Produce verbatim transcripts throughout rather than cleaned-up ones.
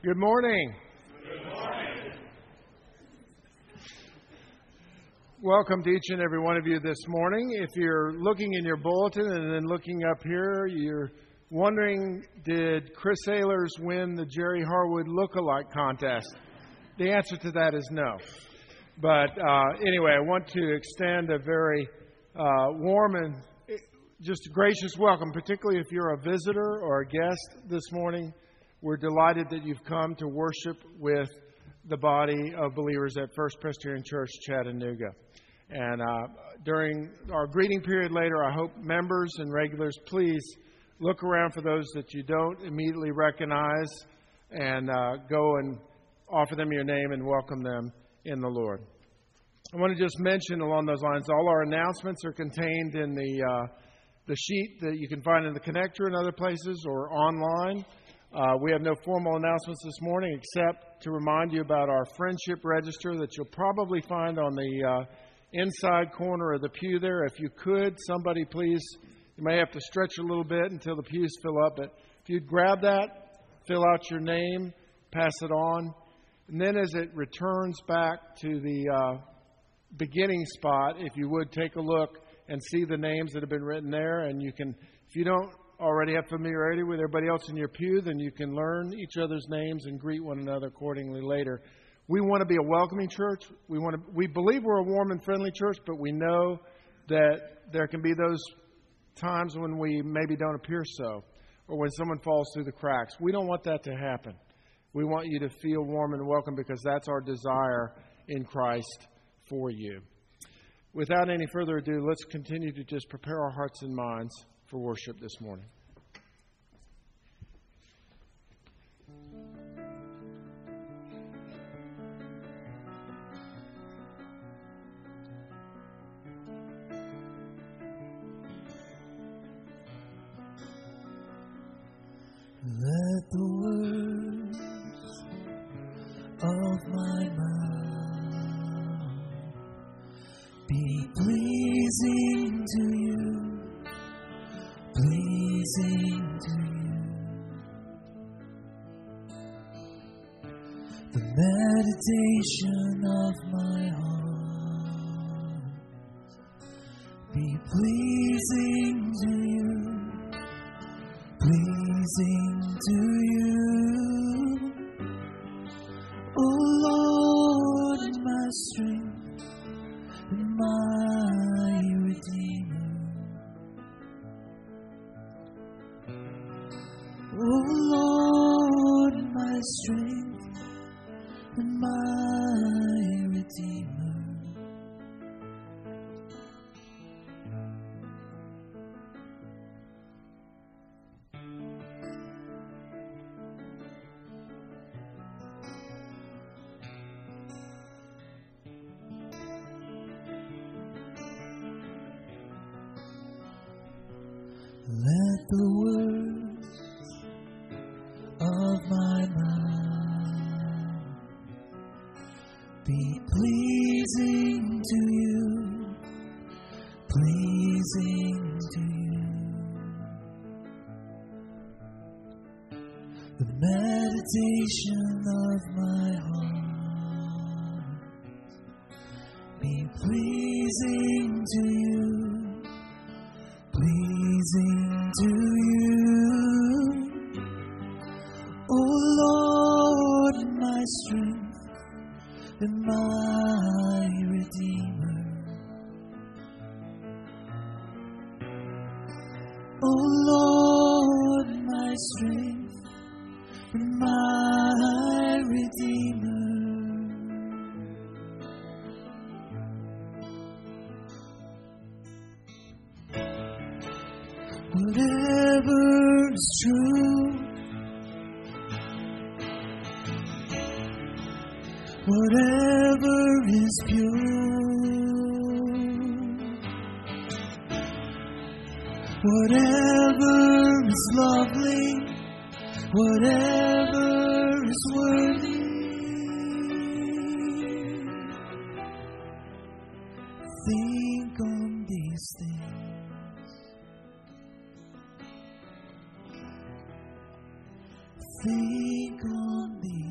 Good morning. Good morning. Welcome to each and every one of you this morning. If you're looking in your bulletin and then looking up here, you're wondering, did Chris Sailors win the Jerry Harwood Look-alike contest? The answer to that is no. But uh, anyway, I want to extend a very uh, warm and just gracious welcome, particularly if you're a visitor or a guest this morning. We're delighted that you've come to worship with the body of believers at First Presbyterian Church, Chattanooga. And uh, during our greeting period later, I hope members and regulars, please look around for those that you don't immediately recognize and uh, go and offer them your name and welcome them in the Lord. I want to just mention along those lines, all our announcements are contained in the, uh, the sheet that you can find in the connector and other places or online. Uh, we have no formal announcements this morning except to remind you about our friendship register that you'll probably find on the uh, inside corner of the pew there. If you could, somebody please, you may have to stretch a little bit until the pews fill up, but if you'd grab that, fill out your name, pass it on, and then as it returns back to the uh, beginning spot, if you would take a look and see the names that have been written there, and you can, if you don't already have familiarity with everybody else in your pew, then you can learn each other's names and greet one another accordingly later. We want to be a welcoming church. We want to. We believe we're a warm and friendly church, but we know that there can be those times when we maybe don't appear so, or when someone falls through the cracks. We don't want that to happen. We want you to feel warm and welcome because that's our desire in Christ for you. Without any further ado, let's continue to just prepare our hearts and minds for worship this morning. Let the words of my mouth be pleasing to you, pleasing to you. The meditation of my heart be pleasing to you, pleasing to you. O Lord, my strength and my Redeemer. O Lord, my strength and my Redeemer. Let the words of my mouth be pleasing to you, pleasing to you. The meditation of my heart be pleasing to you, pleasing to you. O Lord, my strength and my Redeemer. O Lord, my strength and my Redeemer. Whatever is true, whatever is pure, whatever is lovely, whatever is worthy, think on these things. Think on these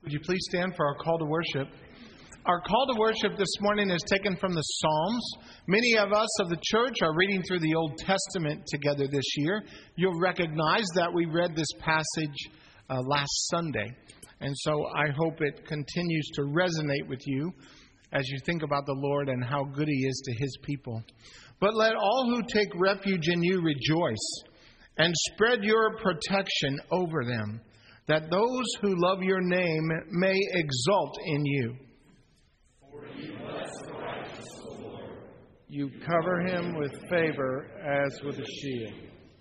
Would you please stand for our call to worship? Our call to worship this morning is taken from the Psalms. Many of us of the church are reading through the Old Testament together this year. You'll recognize that we read this passage uh, last Sunday. And so I hope it continues to resonate with you as you think about the Lord and how good He is to His people. But let all who take refuge in you rejoice and spread your protection over them, that those who love your name may exult in you. For you bless the righteous, O Lord. You cover him with favor as with a shield.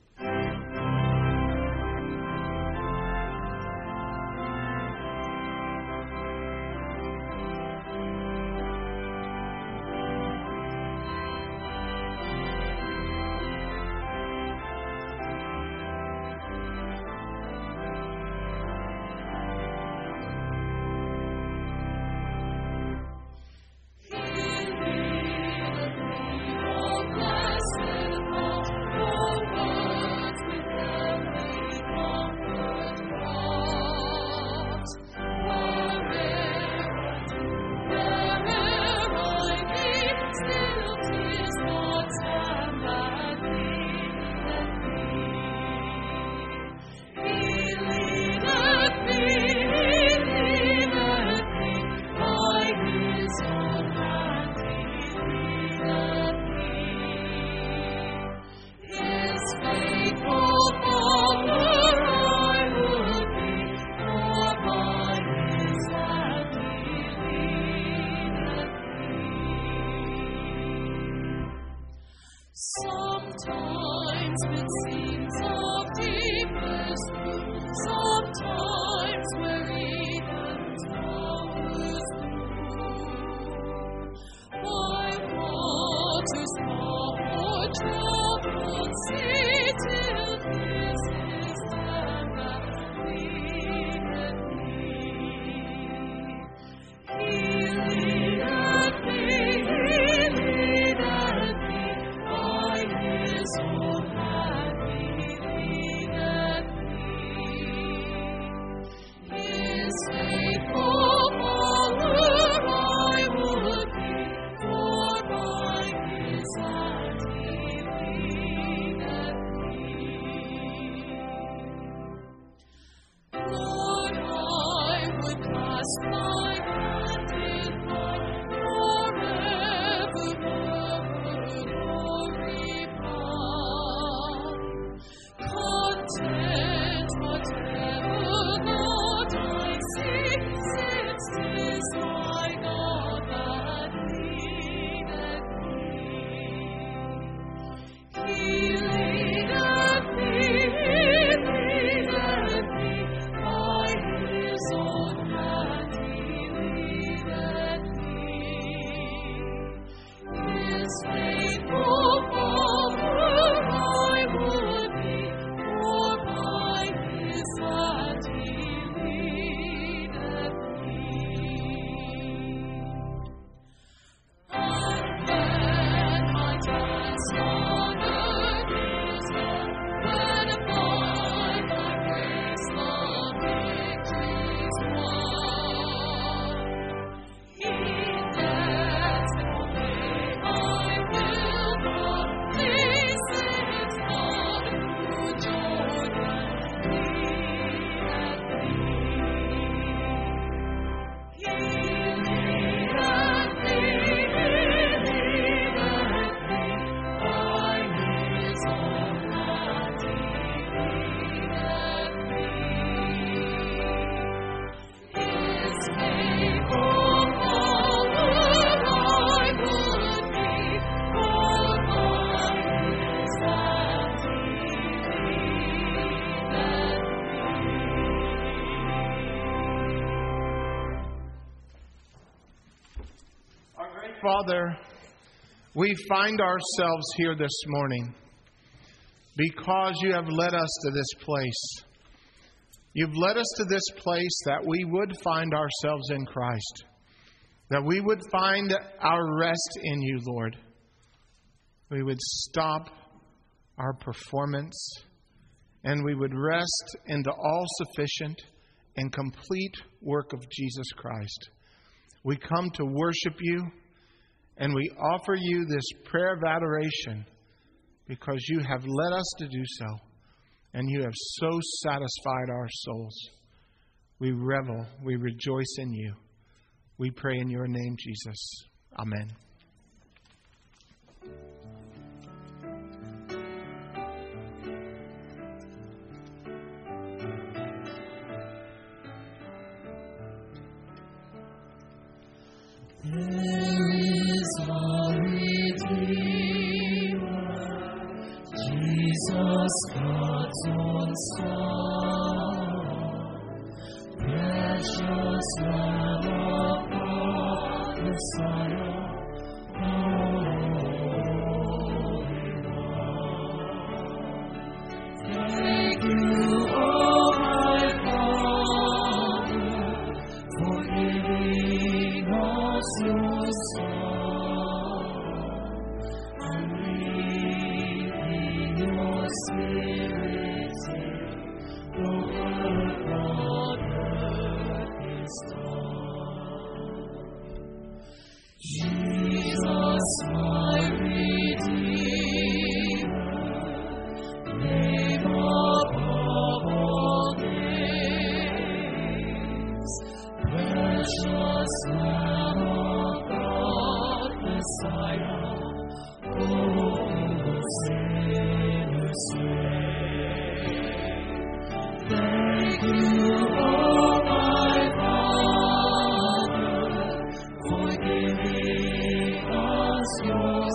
Father, we find ourselves here this morning because you have led us to this place. You've led us to this place that we would find ourselves in Christ, that we would find our rest in you, Lord. We would stop our performance and we would rest in the all-sufficient, and complete work of Jesus Christ. We come to worship you, and we offer you this prayer of adoration because you have led us to do so, and you have so satisfied our souls. We revel, we rejoice in you. We pray in your name, Jesus. Amen. There is a Redeemer, Jesus, God's own Son, precious Lamb of God, Messiah, Holy One. Thank you, oh my Father, for giving us your Son, and leading your Spirit till the work on earth is done. Jesus, my Redeemer, name above all names, precious Lamb of God, Messiah, oh, sinners save. Thank you, oh my Father, for giving us your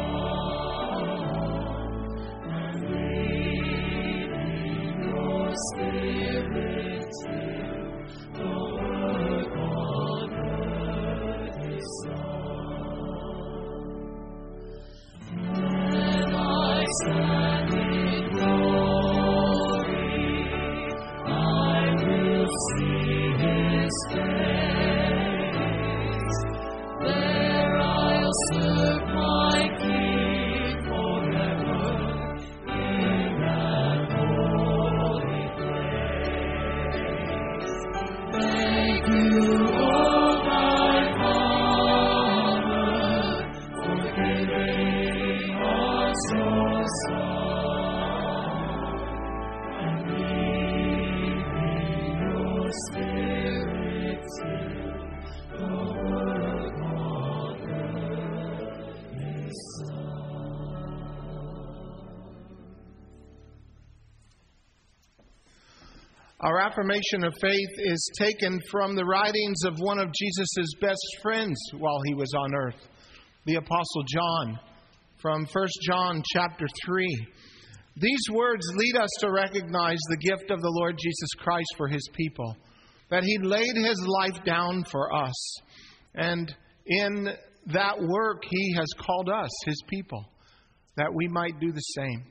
Son, and leading your Spirit till the work on earth is done. When I stand in glory, I will see His face. There I'll serve my King forever in that holy place. Thank you, oh my Father, for giving us your Son, and leading your Spirit till the work on earth is done. Our affirmation of faith is taken from the writings of one of Jesus' best friends while he was on earth, the Apostle John, from First John chapter three. These words lead us to recognize the gift of the Lord Jesus Christ for His people, that He laid His life down for us. And in that work, He has called us, His people, that we might do the same,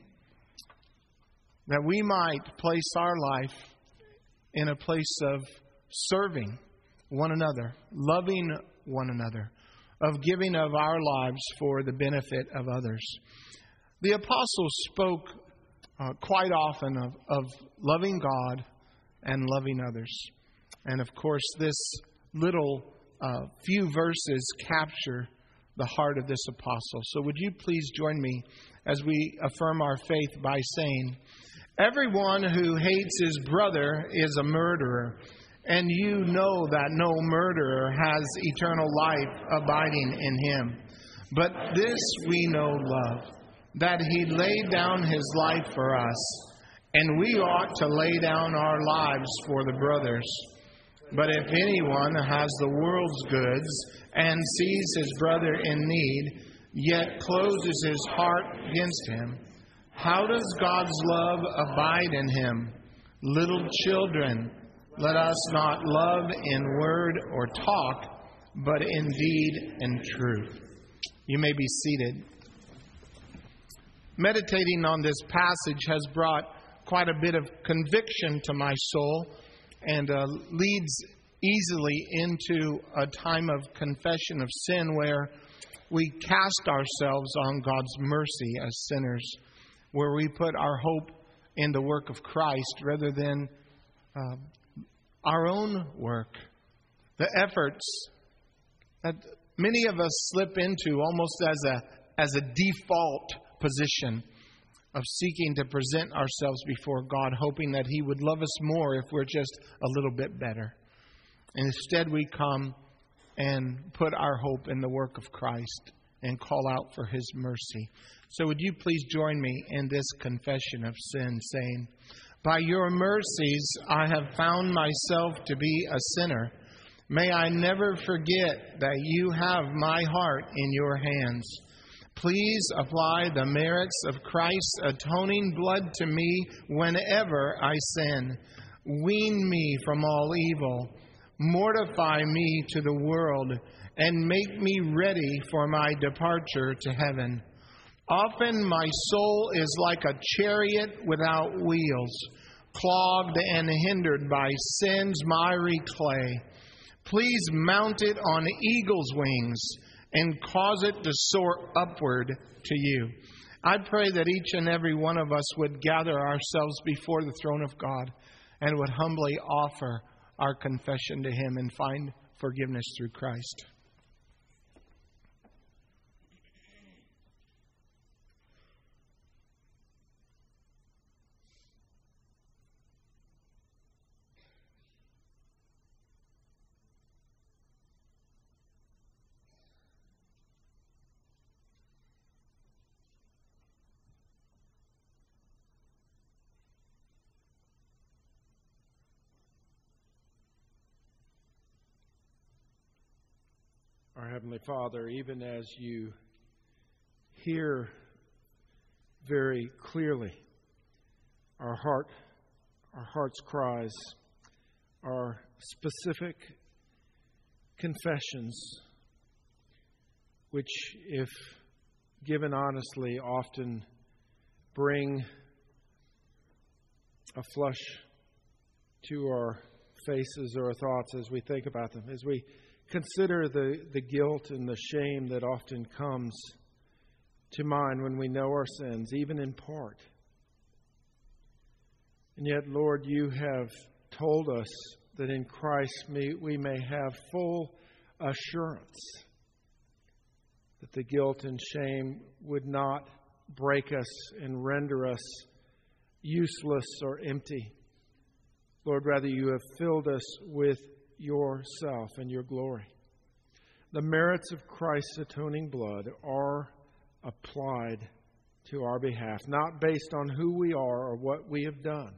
that we might place our life in a place of serving one another, loving one another, of giving of our lives for the benefit of others. The apostles spoke uh, quite often of, of loving God and loving others. And of course, this little uh, few verses capture the heart of this apostle. So would you please join me as we affirm our faith by saying, everyone who hates his brother is a murderer, and you know that no murderer has eternal life abiding in him. But this we know love, that He laid down His life for us, and we ought to lay down our lives for the brothers. But if anyone has the world's goods and sees his brother in need, yet closes his heart against him, how does God's love abide in him? Little children, let us not love in word or talk, but in deed and truth. You may be seated. Meditating on this passage has brought quite a bit of conviction to my soul, and uh, leads easily into a time of confession of sin where we cast ourselves on God's mercy as sinners, where we put our hope in the work of Christ rather than uh, our own work, the efforts that many of us slip into almost as a as a default position of seeking to present ourselves before God, hoping that He would love us more if we're just a little bit better. And instead we come and put our hope in the work of Christ and call out for His mercy. So would you please join me in this confession of sin, saying, by your mercies I have found myself to be a sinner. May I never forget that you have my heart in your hands. Please apply the merits of Christ's atoning blood to me whenever I sin. Wean me from all evil. Mortify me to the world and make me ready for my departure to heaven. Often my soul is like a chariot without wheels, clogged and hindered by sin's miry clay. Please mount it on eagle's wings and cause it to soar upward to you. I pray that each and every one of us would gather ourselves before the throne of God and would humbly offer our confession to Him and find forgiveness through Christ. Our Heavenly Father, even as you hear very clearly our heart, our heart's cries, our specific confessions, which, if given honestly, often bring a flush to our faces or our thoughts as we think about them, as we consider the, the guilt and the shame that often comes to mind when we know our sins, even in part. And yet, Lord, you have told us that in Christ we may have full assurance that the guilt and shame would not break us and render us useless or empty. Lord, rather you have filled us with yourself and your glory. The merits of Christ's atoning blood are applied to our behalf, not based on who we are or what we have done.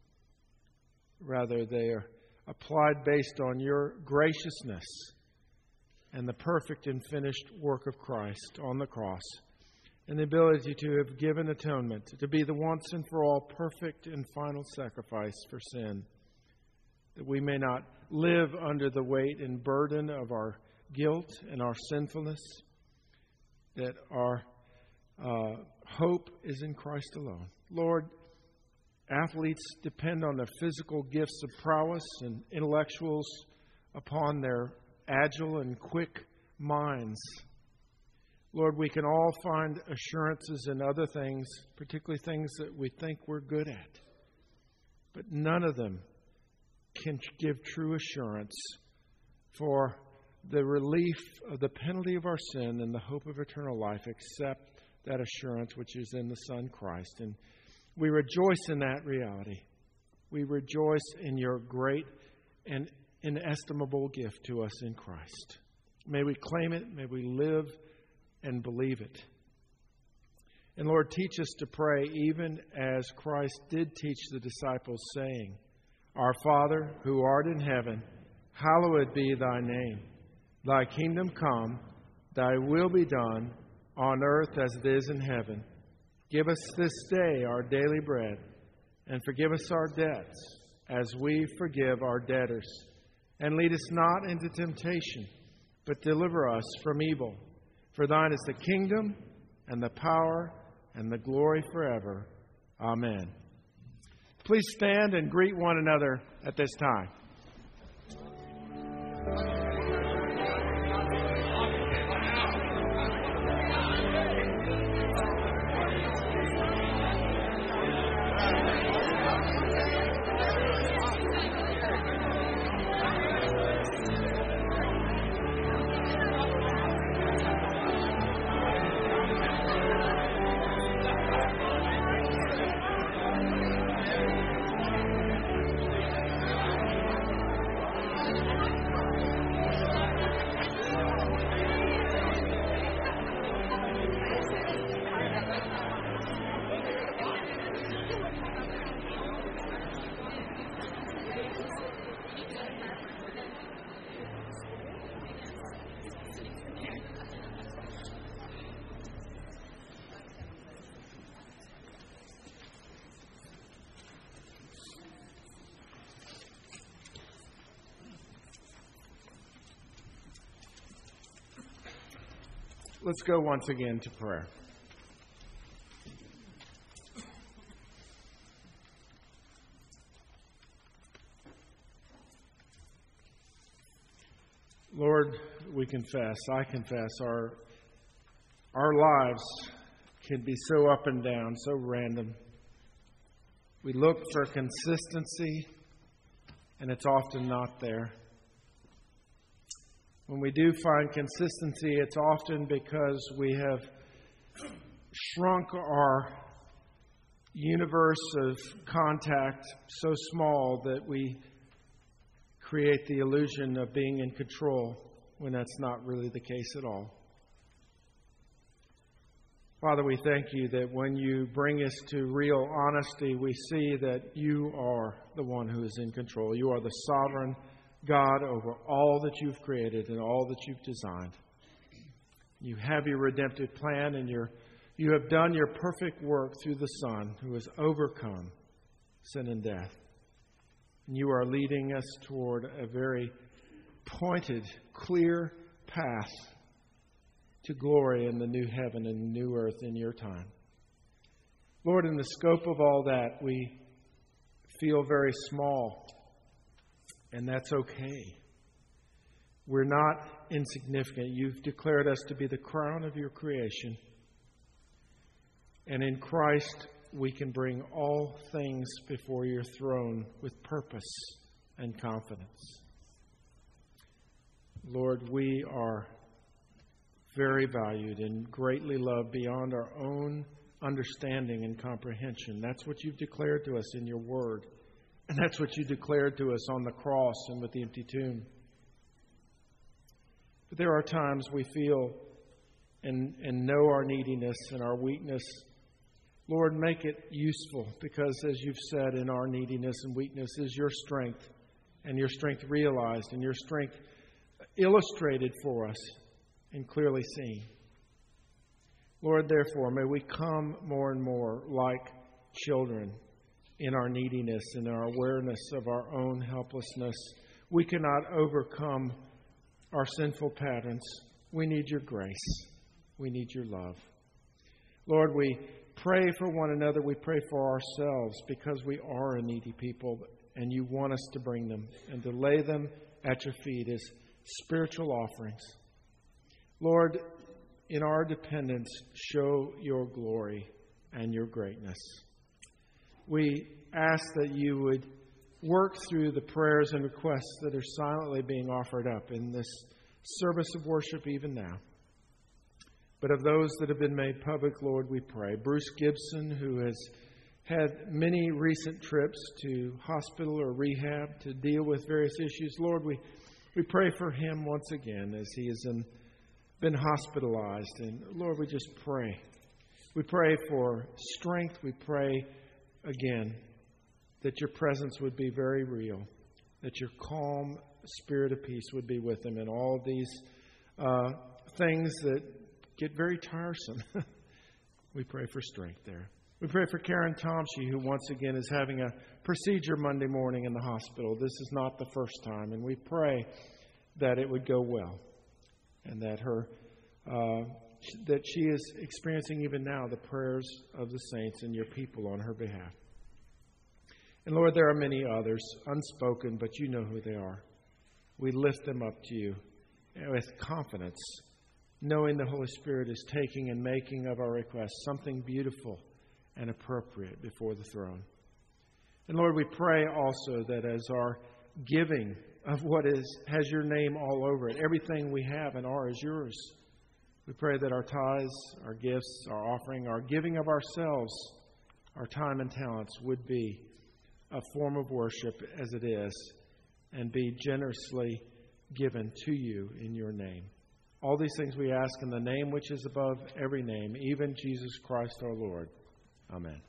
Rather, they are applied based on your graciousness and the perfect and finished work of Christ on the cross, and the ability to have given atonement, to be the once and for all perfect and final sacrifice for sin, that we may not live under the weight and burden of our guilt and our sinfulness, that our uh, hope is in Christ alone. Lord, athletes depend on their physical gifts of prowess, and intellectuals upon their agile and quick minds. Lord, we can all find assurances in other things, particularly things that we think we're good at. But none of them can give true assurance for the relief of the penalty of our sin and the hope of eternal life, except that assurance which is in the Son Christ. And we rejoice in that reality. We rejoice in your great and inestimable gift to us in Christ. May we claim it. May we live and believe it. And Lord, teach us to pray even as Christ did teach the disciples, saying, Our Father, who art in heaven, hallowed be thy name. Thy kingdom come, thy will be done, on earth as it is in heaven. Give us this day our daily bread, and forgive us our debts, as we forgive our debtors. And lead us not into temptation, but deliver us from evil. For thine is the kingdom, and the power, and the glory forever. Amen. Please stand and greet one another at this time. Let's go once again to prayer. Lord, we confess, I confess, our, our lives can be so up and down, so random. We look for consistency, and it's often not there. When we do find consistency, it's often because we have shrunk our universe of contact so small that we create the illusion of being in control when that's not really the case at all. Father, we thank you that when you bring us to real honesty, we see that you are the one who is in control. You are the sovereign God over all that you've created and all that you've designed. You have your redemptive plan, and you're, you have done your perfect work through the Son who has overcome sin and death. And you are leading us toward a very pointed, clear path to glory in the new heaven and new earth in your time. Lord, in the scope of all that, we feel very small, and that's okay. We're not insignificant. You've declared us to be the crown of your creation. And in Christ, we can bring all things before your throne with purpose and confidence. Lord, we are very valued and greatly loved beyond our own understanding and comprehension. That's what you've declared to us in your word. And that's what you declared to us on the cross and with the empty tomb. But there are times we feel and, and know our neediness and our weakness. Lord, make it useful, because as you've said, in our neediness and weakness is your strength, and your strength realized, and your strength illustrated for us and clearly seen. Lord, therefore, may we come more and more like children in our neediness and our awareness of our own helplessness. We cannot overcome our sinful patterns. We need your grace. We need your love. Lord, we pray for one another. We pray for ourselves, because we are a needy people, and you want us to bring them and to lay them at your feet as spiritual offerings. Lord, in our dependence, show your glory and your greatness. We ask that you would work through the prayers and requests that are silently being offered up in this service of worship even now. But of those that have been made public, Lord, we pray. Bruce Gibson, who has had many recent trips to hospital or rehab to deal with various issues, Lord, we, we pray for him once again as he has in, been hospitalized. And Lord, we just pray. We pray for strength. We pray again that your presence would be very real, that your calm spirit of peace would be with him in all of these uh, things that get very tiresome. We pray for strength there. We pray for Karen Tomsky, who once again is having a procedure Monday morning in the hospital. This is not the first time, and we pray that it would go well, and that her uh, that she is experiencing even now the prayers of the saints and your people on her behalf. And Lord, there are many others, unspoken, but you know who they are. We lift them up to you with confidence, knowing the Holy Spirit is taking and making of our requests something beautiful and appropriate before the throne. And Lord, we pray also that as our giving of what is has your name all over it, everything we have and are is yours. We pray that our tithes, our gifts, our offering, our giving of ourselves, our time and talents would be a form of worship as it is, and be generously given to you in your name. All these things we ask in the name which is above every name, even Jesus Christ our Lord. Amen.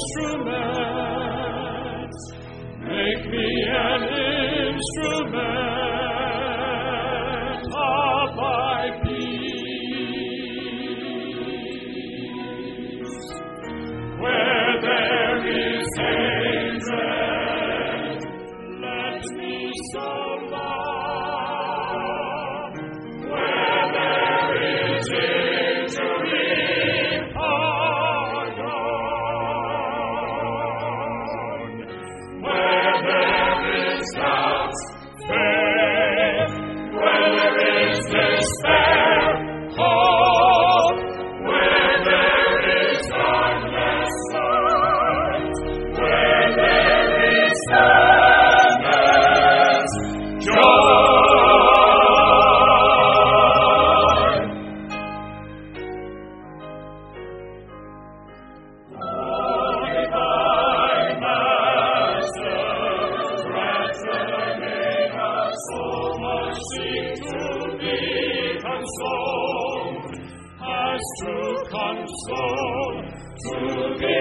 instrument. Make me an instrument of thy peace. Where there is hatred, let me sow love. Where there is injury, pardon. Where there is doubt, faith. Where there is despair, hope. Where there is darkness, light. Where there is sadness, joy. Only thy master's returning us soul must seek to be consoled, as to console, to be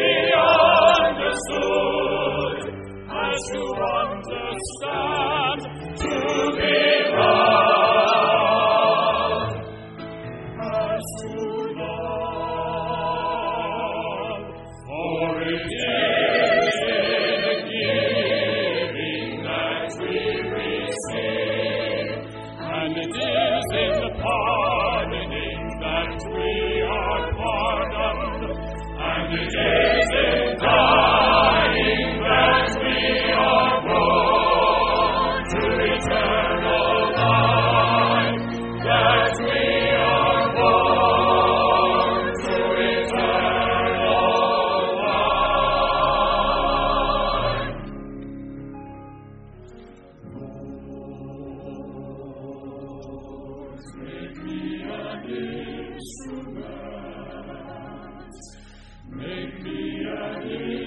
understood, as to understand, to be loved, as to love. For it is in giving that we receive, and it is in pardoning that we are pardoned, and it is in dying that we are born to eternal life, that we are born to eternal life. Lord, make me an instrument. Make me an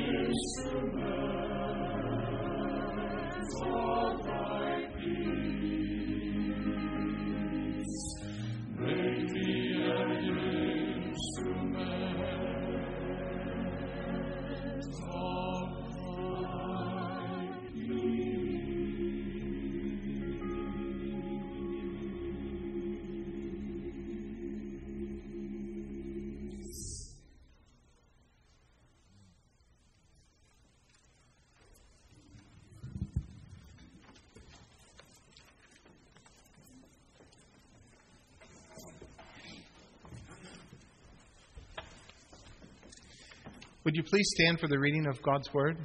instrument of thy peace. Make me an instrument of thy peace. Would you please stand for the reading of God's Word?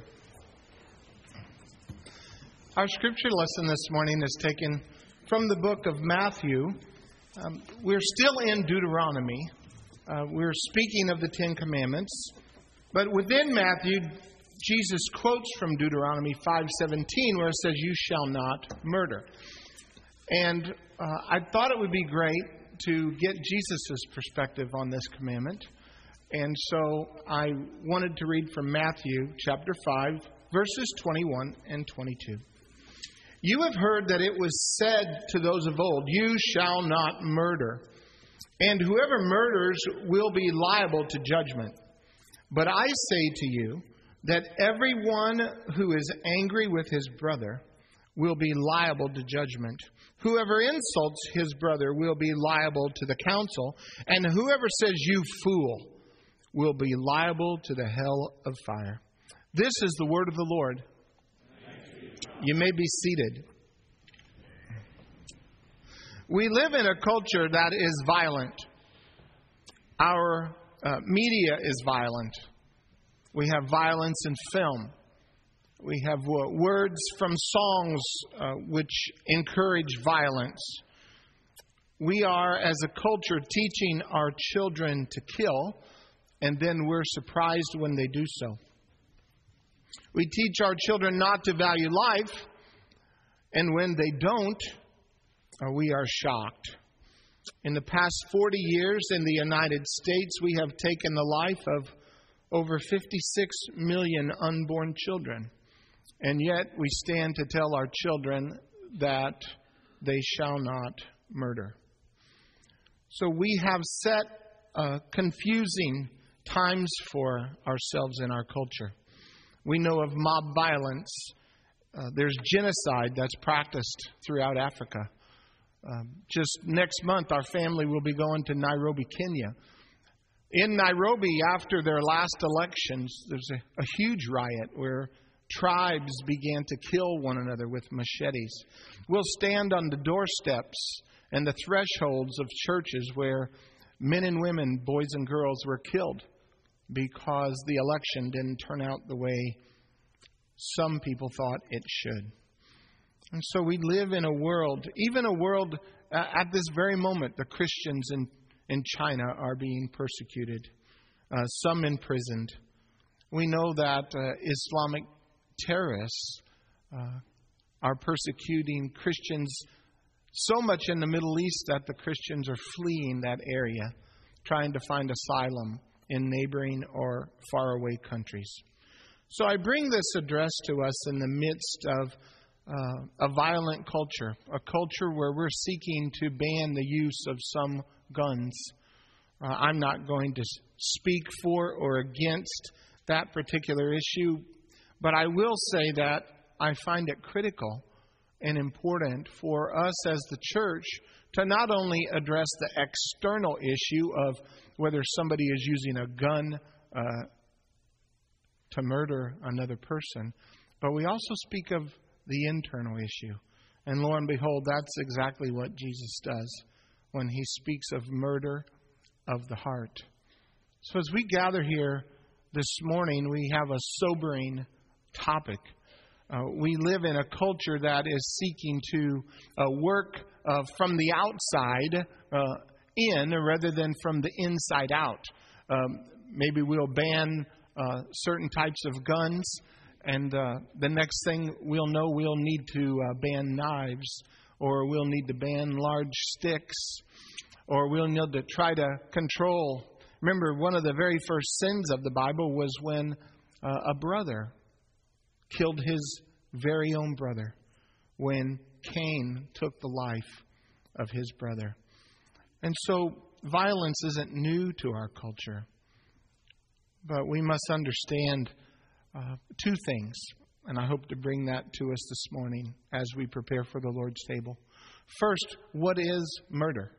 Our scripture lesson this morning is taken from the book of Matthew. Um, we're still in Deuteronomy. Uh, we're speaking of the Ten Commandments. But within Matthew, Jesus quotes from Deuteronomy five seventeen, where it says, "You shall not murder." And uh, I thought it would be great to get Jesus' perspective on this commandment. And so I wanted to read from Matthew chapter five, verses twenty-one and twenty-two. "You have heard that it was said to those of old, 'You shall not murder. And whoever murders will be liable to judgment. But I say to you that everyone who is angry with his brother will be liable to judgment. Whoever insults his brother will be liable to the council. And whoever says, 'You fool,' will be liable to the hell of fire." This is the word of the Lord. You may be seated. We live in a culture that is violent. Our uh, media is violent. We have violence in film. We have uh, words from songs uh, which encourage violence. We are, as a culture, teaching our children to kill, and then we're surprised when they do so. We teach our children not to value life, and when they don't, uh, we are shocked. In the past forty years in the United States, we have taken the life of over fifty-six million unborn children. And yet we stand to tell our children that they shall not murder. So we have set uh, confusing times for ourselves in our culture. We know of mob violence. Uh, there's genocide that's practiced throughout Africa. Um, just next month, our family will be going to Nairobi, Kenya. In Nairobi, after their last elections, there's a, a huge riot where tribes began to kill one another with machetes. We'll stand on the doorsteps and the thresholds of churches where men and women, boys and girls were killed because the election didn't turn out the way some people thought it should. And so we live in a world, even a world uh, at this very moment, the Christians in, in China are being persecuted, uh, some imprisoned. We know that uh, Islamic terrorists uh, are persecuting Christians so much in the Middle East that the Christians are fleeing that area, trying to find asylum in neighboring or faraway countries. So I bring this address to us in the midst of uh, a violent culture, a culture where we're seeking to ban the use of some guns. Uh, I'm not going to speak for or against that particular issue, but I will say that I find it critical and important for us as the church to not only address the external issue of whether somebody is using a gun uh, to murder another person, but we also speak of the internal issue. And lo and behold, that's exactly what Jesus does when he speaks of murder of the heart. So as we gather here this morning, we have a sobering topic. Uh, we live in a culture that is seeking to uh, work uh, from the outside uh, in rather than from the inside out. Um, maybe we'll ban uh, certain types of guns, and uh, the next thing we'll know, we'll need to uh, ban knives, or we'll need to ban large sticks, or we'll need to try to control. Remember, one of the very first sins of the Bible was when uh, a brother killed his very own brother, when Cain took the life of his brother. And so violence isn't new to our culture, but we must understand uh, two things, and I hope to bring that to us this morning as we prepare for the Lord's table. First, what is murder?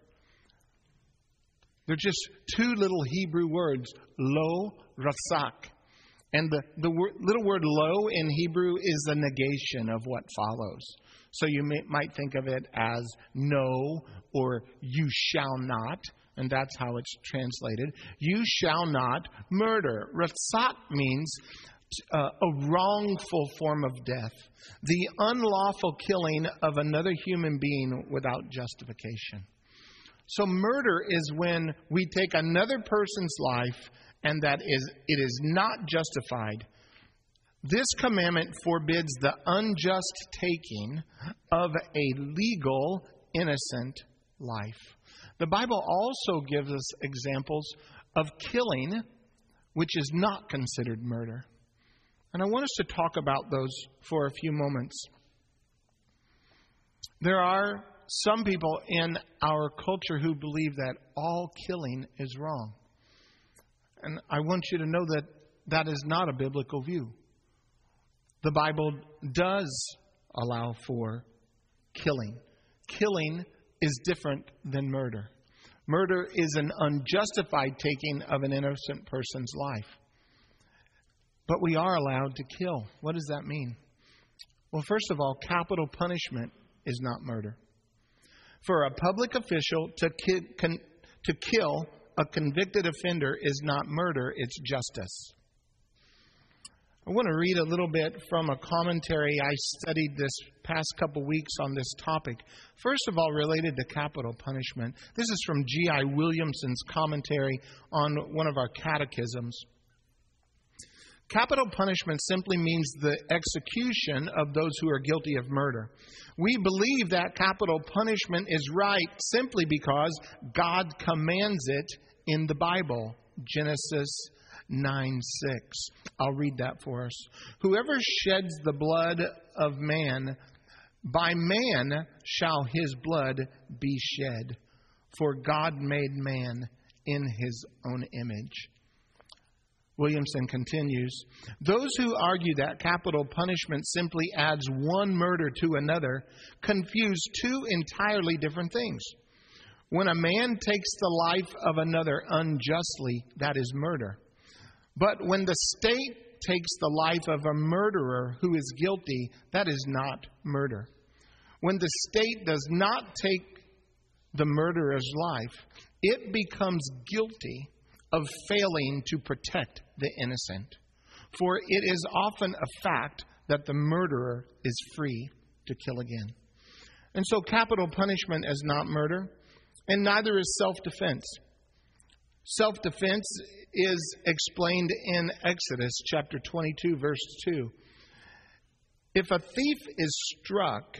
They're just two little Hebrew words, lo, rasak. And the, the word, little word lo in Hebrew is a negation of what follows. So you may, might think of it as no or you shall not. And that's how it's translated. You shall not murder. Ratzak means uh, a wrongful form of death. The unlawful killing of another human being without justification. So murder is when we take another person's life and that is it is not justified. This commandment forbids the unjust taking of a legal, innocent life. The Bible also gives us examples of killing, which is not considered murder. And I want us to talk about those for a few moments. There are some people in our culture who believe that all killing is wrong. And I want you to know that that is not a biblical view. The Bible does allow for killing. Killing is different than murder. Murder is an unjustified taking of an innocent person's life. But we are allowed to kill. What does that mean? Well, first of all, capital punishment is not murder. For a public official to, ki- con- to kill a convicted offender is not murder, it's justice. I want to read a little bit from a commentary I studied this past couple weeks on this topic. First of all, related to capital punishment. This is from G I Williamson's commentary on one of our catechisms. Capital punishment simply means the execution of those who are guilty of murder. We believe that capital punishment is right simply because God commands it in the Bible. Genesis nine six. I'll read that for us. Whoever sheds the blood of man, by man shall his blood be shed. For God made man in his own image. Williamson continues, those who argue that capital punishment simply adds one murder to another confuse two entirely different things. When a man takes the life of another unjustly, that is murder. But when the state takes the life of a murderer who is guilty, that is not murder. When the state does not take the murderer's life, it becomes guilty of failing to protect the innocent. For it is often a fact that the murderer is free to kill again. And so capital punishment is not murder, and neither is self-defense. Self-defense is explained in Exodus chapter twenty-two, verse two. If a thief is struck,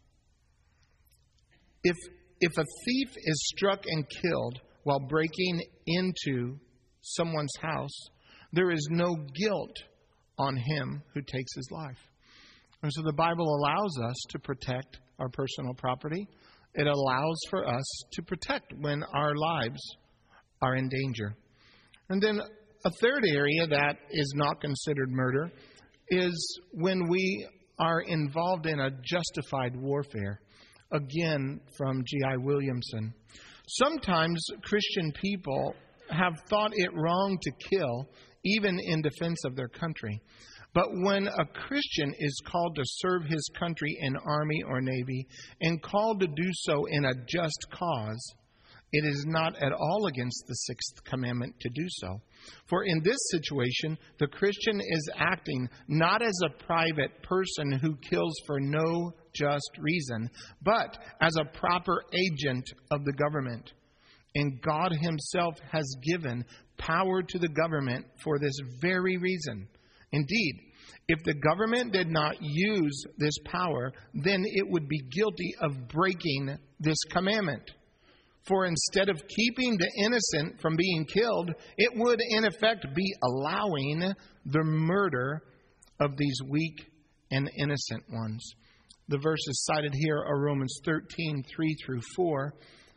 if if a thief is struck and killed while breaking into someone's house, there is no guilt on him who takes his life. And so the Bible allows us to protect our personal property. It allows for us to protect when our lives are in danger. And then a third area that is not considered murder is when we are involved in a justified warfare. Again, from G I Williamson. Sometimes Christian people have thought it wrong to kill, even in defense of their country. But when a Christian is called to serve his country in army or navy, and called to do so in a just cause, it is not at all against the sixth commandment to do so. For in this situation, the Christian is acting not as a private person who kills for no just reason, but as a proper agent of the government. And God Himself has given power to the government for this very reason. Indeed, if the government did not use this power, then it would be guilty of breaking this commandment. For instead of keeping the innocent from being killed, it would in effect be allowing the murder of these weak and innocent ones. The verses cited here are Romans thirteen, three through four.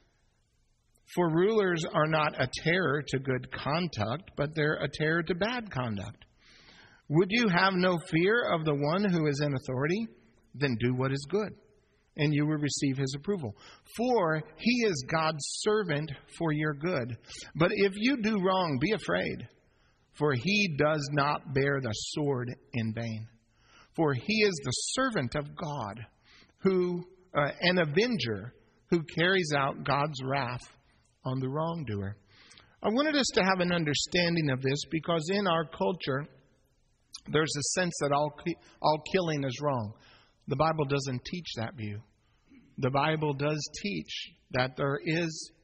For rulers are not a terror to good conduct, but they're a terror to bad conduct. Would you have no fear of the one who is in authority? Then do what is good, and you will receive his approval. For he is God's servant for your good. But if you do wrong, be afraid, for he does not bear the sword in vain. For he is the servant of God, who uh, an avenger who carries out God's wrath on the wrongdoer. I wanted us to have an understanding of this because in our culture, there's a sense that all all killing is wrong. The Bible doesn't teach that view. The Bible does teach that there is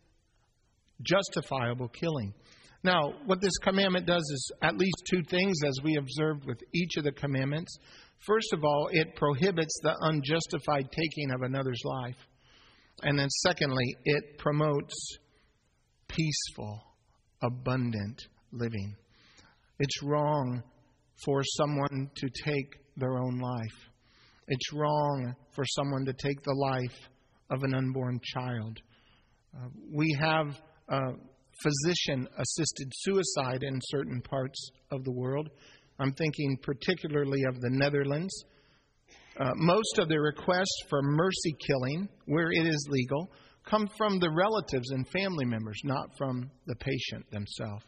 justifiable killing. Now, what this commandment does is at least two things, as we observed with each of the commandments. First of all, it prohibits the unjustified taking of another's life. And then secondly, it promotes peaceful, abundant living. It's wrong for someone to take their own life. It's wrong for someone to take the life of an unborn child. Uh, we have uh, physician-assisted suicide in certain parts of the world. I'm thinking particularly of the Netherlands. Uh, most of the requests for mercy killing, where it is legal, come from the relatives and family members, not from the patient themselves.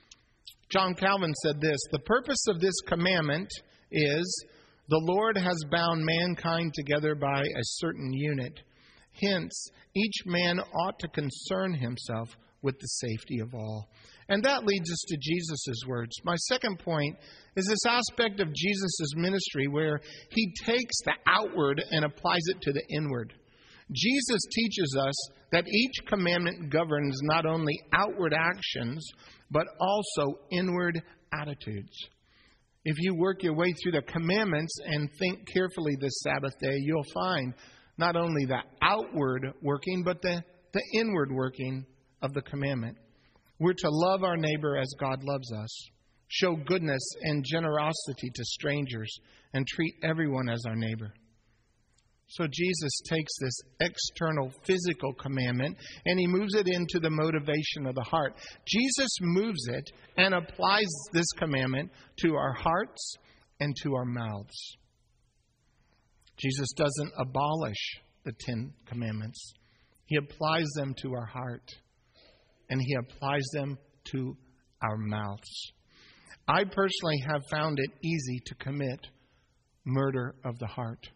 John Calvin said this, "The purpose of this commandment is, the Lord has bound mankind together by a certain unit. Hence, each man ought to concern himself with the safety of all." And that leads us to Jesus' words. My second point is this aspect of Jesus' ministry where he takes the outward and applies it to the inward. Jesus teaches us that each commandment governs not only outward actions, but also inward attitudes. If you work your way through the commandments and think carefully this Sabbath day, you'll find not only the outward working, but the, the inward working of the commandment. We're to love our neighbor as God loves us, show goodness and generosity to strangers, and treat everyone as our neighbor. So Jesus takes this external physical commandment and he moves it into the motivation of the heart. Jesus moves it and applies this commandment to our hearts and to our mouths. Jesus doesn't abolish the Ten Commandments. He applies them to our heart and he applies them to our mouths. I personally have found it easy to commit murder of the heart.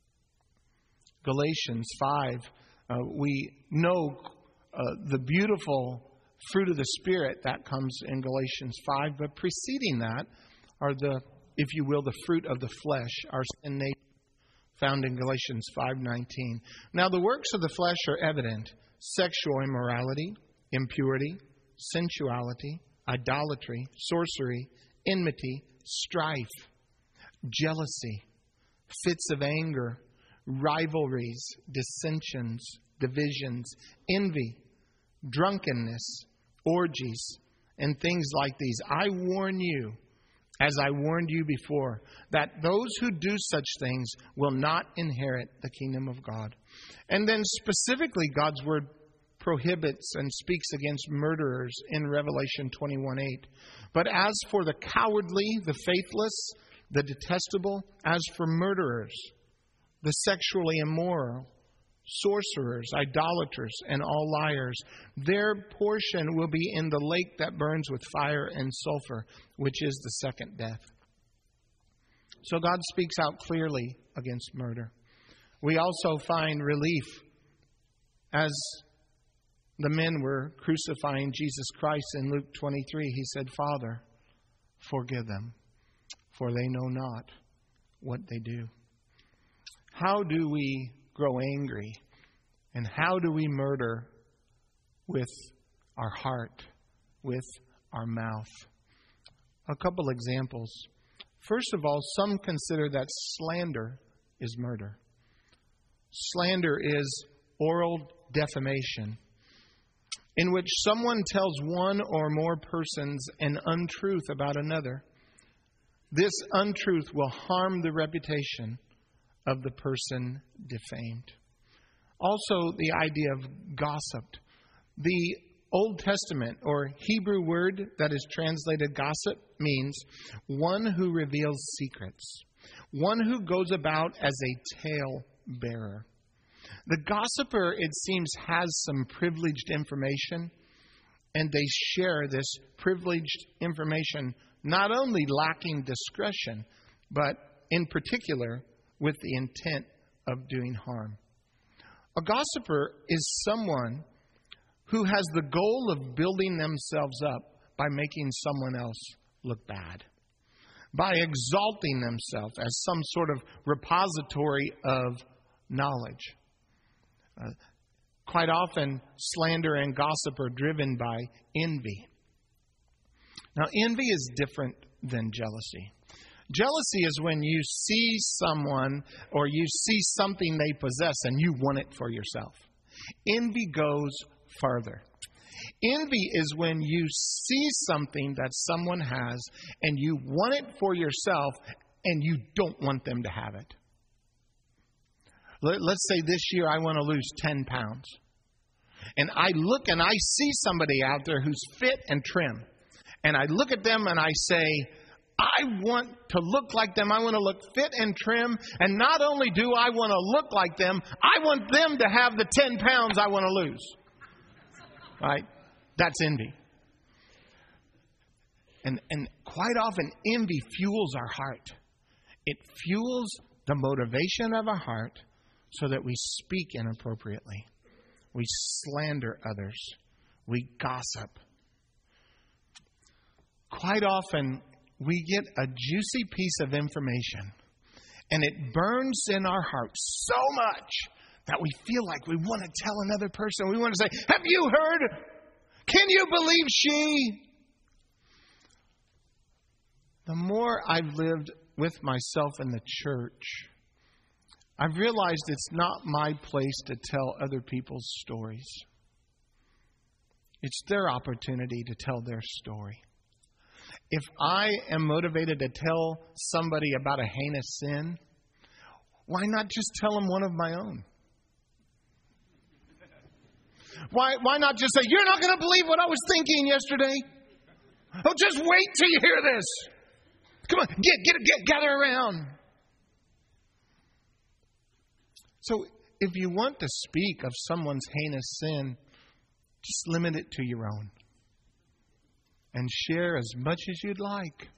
Galatians five, uh, we know uh, the beautiful fruit of the Spirit that comes in Galatians five, but preceding that are the, if you will, the fruit of the flesh, our sin nature, found in Galatians five nineteen. Now the works of the flesh are evident: sexual immorality, impurity, sensuality, idolatry, sorcery, enmity, strife, jealousy, fits of anger, rivalries, dissensions, divisions, envy, drunkenness, orgies, and things like these. I warn you, as I warned you before, that those who do such things will not inherit the kingdom of God. And then specifically, God's word prohibits and speaks against murderers in Revelation twenty-one eight. But as for the cowardly, the faithless, the detestable, as for murderers, the sexually immoral, sorcerers, idolaters, and all liars, their portion will be in the lake that burns with fire and sulfur, which is the second death. So God speaks out clearly against murder. We also find relief as the men were crucifying Jesus Christ in Luke twenty-three. He said, "Father, forgive them, for they know not what they do." How do we grow angry? And how do we murder with our heart, with our mouth? A couple examples. First of all, some consider that slander is murder. Slander is oral defamation, in which someone tells one or more persons an untruth about another. This untruth will harm the reputation of the person defamed. Also, the idea of gossip. The Old Testament or Hebrew word that is translated gossip means one who reveals secrets, one who goes about as a tale bearer. The gossiper, it seems, has some privileged information, and they share this privileged information, not only lacking discretion, but in particular with the intent of doing harm. A gossiper is someone who has the goal of building themselves up by making someone else look bad, by exalting themselves as some sort of repository of knowledge. Uh, quite often, slander and gossip are driven by envy. Now, envy is different than jealousy. Jealousy is when you see someone or you see something they possess and you want it for yourself. Envy goes further. Envy is when you see something that someone has and you want it for yourself and you don't want them to have it. Let's say this year I want to lose ten pounds. And I look and I see somebody out there who's fit and trim. And I look at them and I say, I want to look like them. I want to look fit and trim. And not only do I want to look like them, I want them to have the ten pounds I want to lose. Right? That's envy. And, and quite often, envy fuels our heart. It fuels the motivation of our heart so that we speak inappropriately. We slander others. We gossip. Quite often, we get a juicy piece of information, and it burns in our hearts so much that we feel like we want to tell another person. We want to say, have you heard? Can you believe she? The more I've lived with myself in the church, I've realized it's not my place to tell other people's stories. It's their opportunity to tell their story. If I am motivated to tell somebody about a heinous sin, Why not just tell them one of my own? Why, why not just say, you're not going to believe what I was thinking yesterday? Oh, just wait till you hear this. Come on, get, get, get, gather around. So if you want to speak of someone's heinous sin, just limit it to your own. And share as much as you'd like.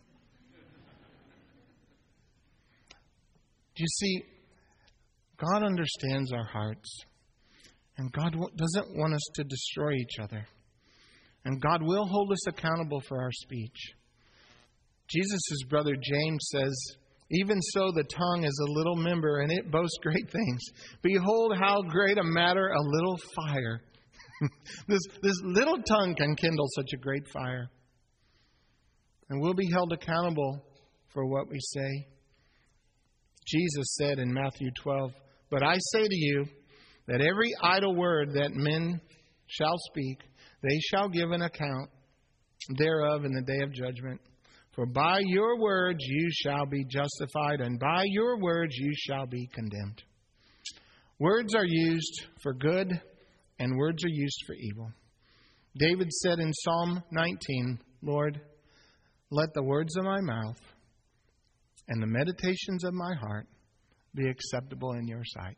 You see, God understands our hearts. And God doesn't want us to destroy each other. And God will hold us accountable for our speech. Jesus' brother James says, even so the tongue is a little member, and it boasts great things. Behold how great a matter a little fire. this, this little tongue can kindle such a great fire. And we'll be held accountable for what we say. Jesus said in Matthew twelve, but I say to you, that every idle word that men shall speak, they shall give an account thereof in the day of judgment. For by your words you shall be justified, and by your words you shall be condemned. Words are used for good, and words are used for evil. David said in Psalm nineteen, Lord, let the words of my mouth and the meditations of my heart be acceptable in your sight.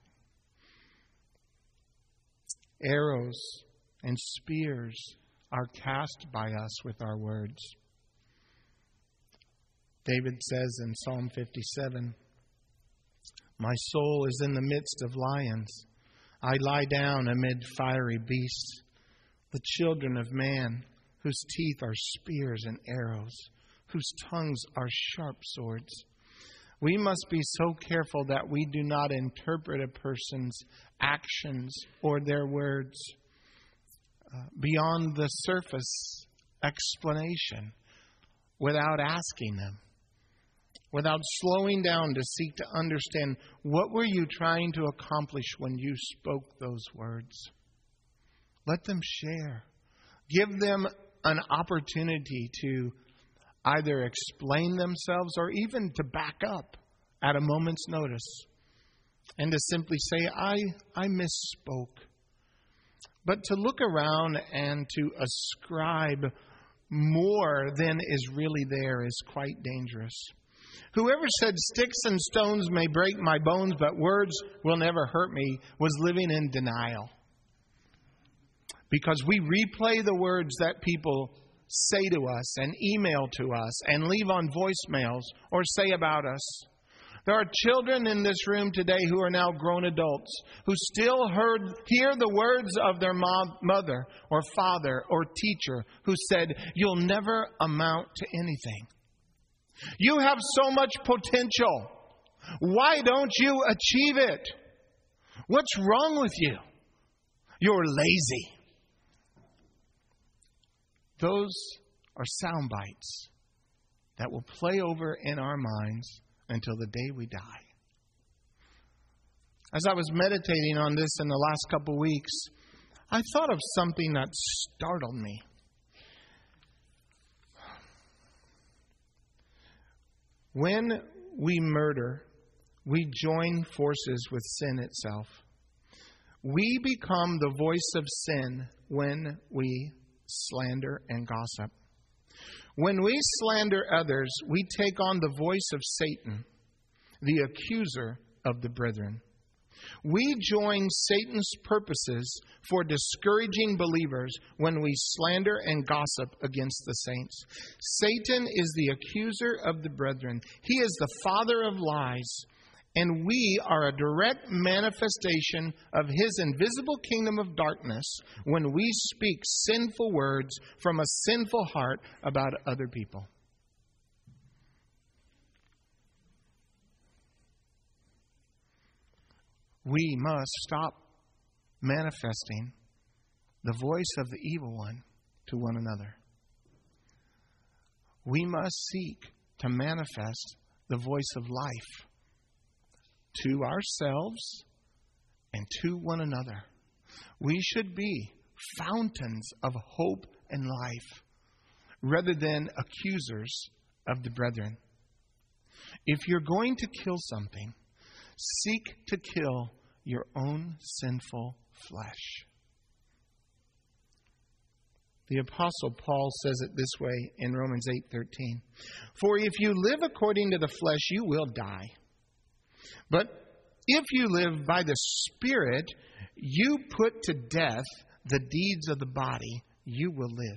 Arrows and spears are cast by us with our words. David says in Psalm fifty-seven, my soul is in the midst of lions. I lie down amid fiery beasts, the children of man, whose teeth are spears and arrows, whose tongues are sharp swords. We must be so careful that we do not interpret a person's actions or their words uh, beyond the surface explanation without asking them, without slowing down to seek to understand what were you trying to accomplish when you spoke those words. Let them share. Give them an opportunity to either explain themselves or even to back up at a moment's notice and to simply say, I, I misspoke. But to look around and to ascribe more than is really there is quite dangerous. Whoever said sticks and stones may break my bones, but words will never hurt me, was living in denial. Because we replay the words that people say to us and email to us and leave on voicemails or say about us. There are children in this room today who are now grown adults who still heard, hear the words of their mom, mother or father or teacher who said, you'll never amount to anything. You have so much potential. Why don't you achieve it? What's wrong with you? You're lazy. Those are sound bites that will play over in our minds until the day we die. As I was meditating on this in the last couple weeks, I thought of something that startled me. When we murder, we join forces with sin itself. We become the voice of sin when we slander and gossip. When we slander others, we take on the voice of Satan, the accuser of the brethren. We join Satan's purposes for discouraging believers when we slander and gossip against the saints. Satan is the accuser of the brethren. He is the father of lies. And we are a direct manifestation of his invisible kingdom of darkness when we speak sinful words from a sinful heart about other people. We must stop manifesting the voice of the evil one to one another. We must seek to manifest the voice of life to ourselves and to one another. We should be fountains of hope and life rather than accusers of the brethren. If you're going to kill something, seek to kill your own sinful flesh. The Apostle Paul says it this way in Romans eight thirteen. For if you live according to the flesh, you will die. But if you live by the Spirit, you put to death the deeds of the body, you will live.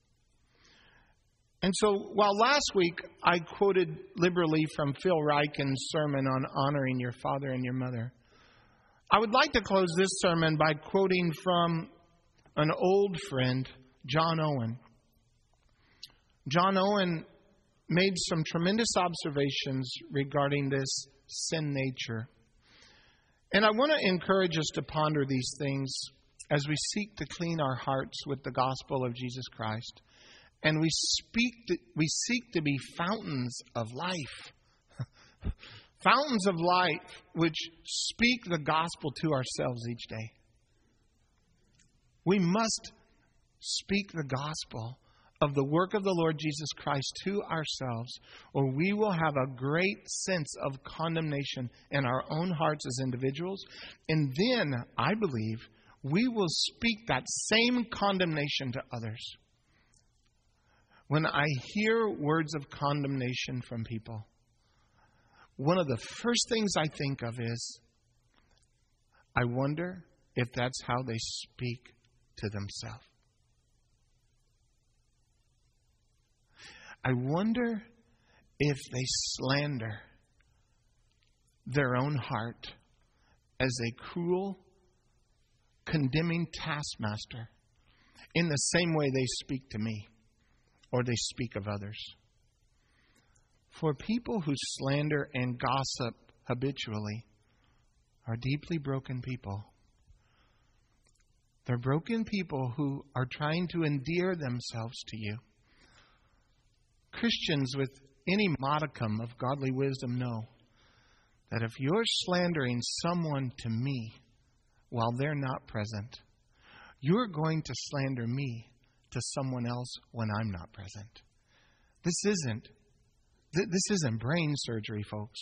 And so, while last week I quoted liberally from Phil Ryken's sermon on honoring your father and your mother, I would like to close this sermon by quoting from an old friend, John Owen. John Owen made some tremendous observations regarding this sin nature. And I want to encourage us to ponder these things as we seek to clean our hearts with the gospel of Jesus Christ. And we speak to, we seek to be fountains of life. Fountains of life which speak the gospel to ourselves each day. We must speak the gospel of the work of the Lord Jesus Christ to ourselves, or we will have a great sense of condemnation in our own hearts as individuals. And then, I believe, we will speak that same condemnation to others. When I hear words of condemnation from people, one of the first things I think of is, I wonder if that's how they speak to themselves. I wonder if they slander their own heart as a cruel, condemning taskmaster in the same way they speak to me or they speak of others. For people who slander and gossip habitually are deeply broken people. They're broken people who are trying to endear themselves to you. Christians with any modicum of godly wisdom know that if you're slandering someone to me while they're not present, you're going to slander me to someone else when I'm not present. This isn't this isn't brain surgery, folks.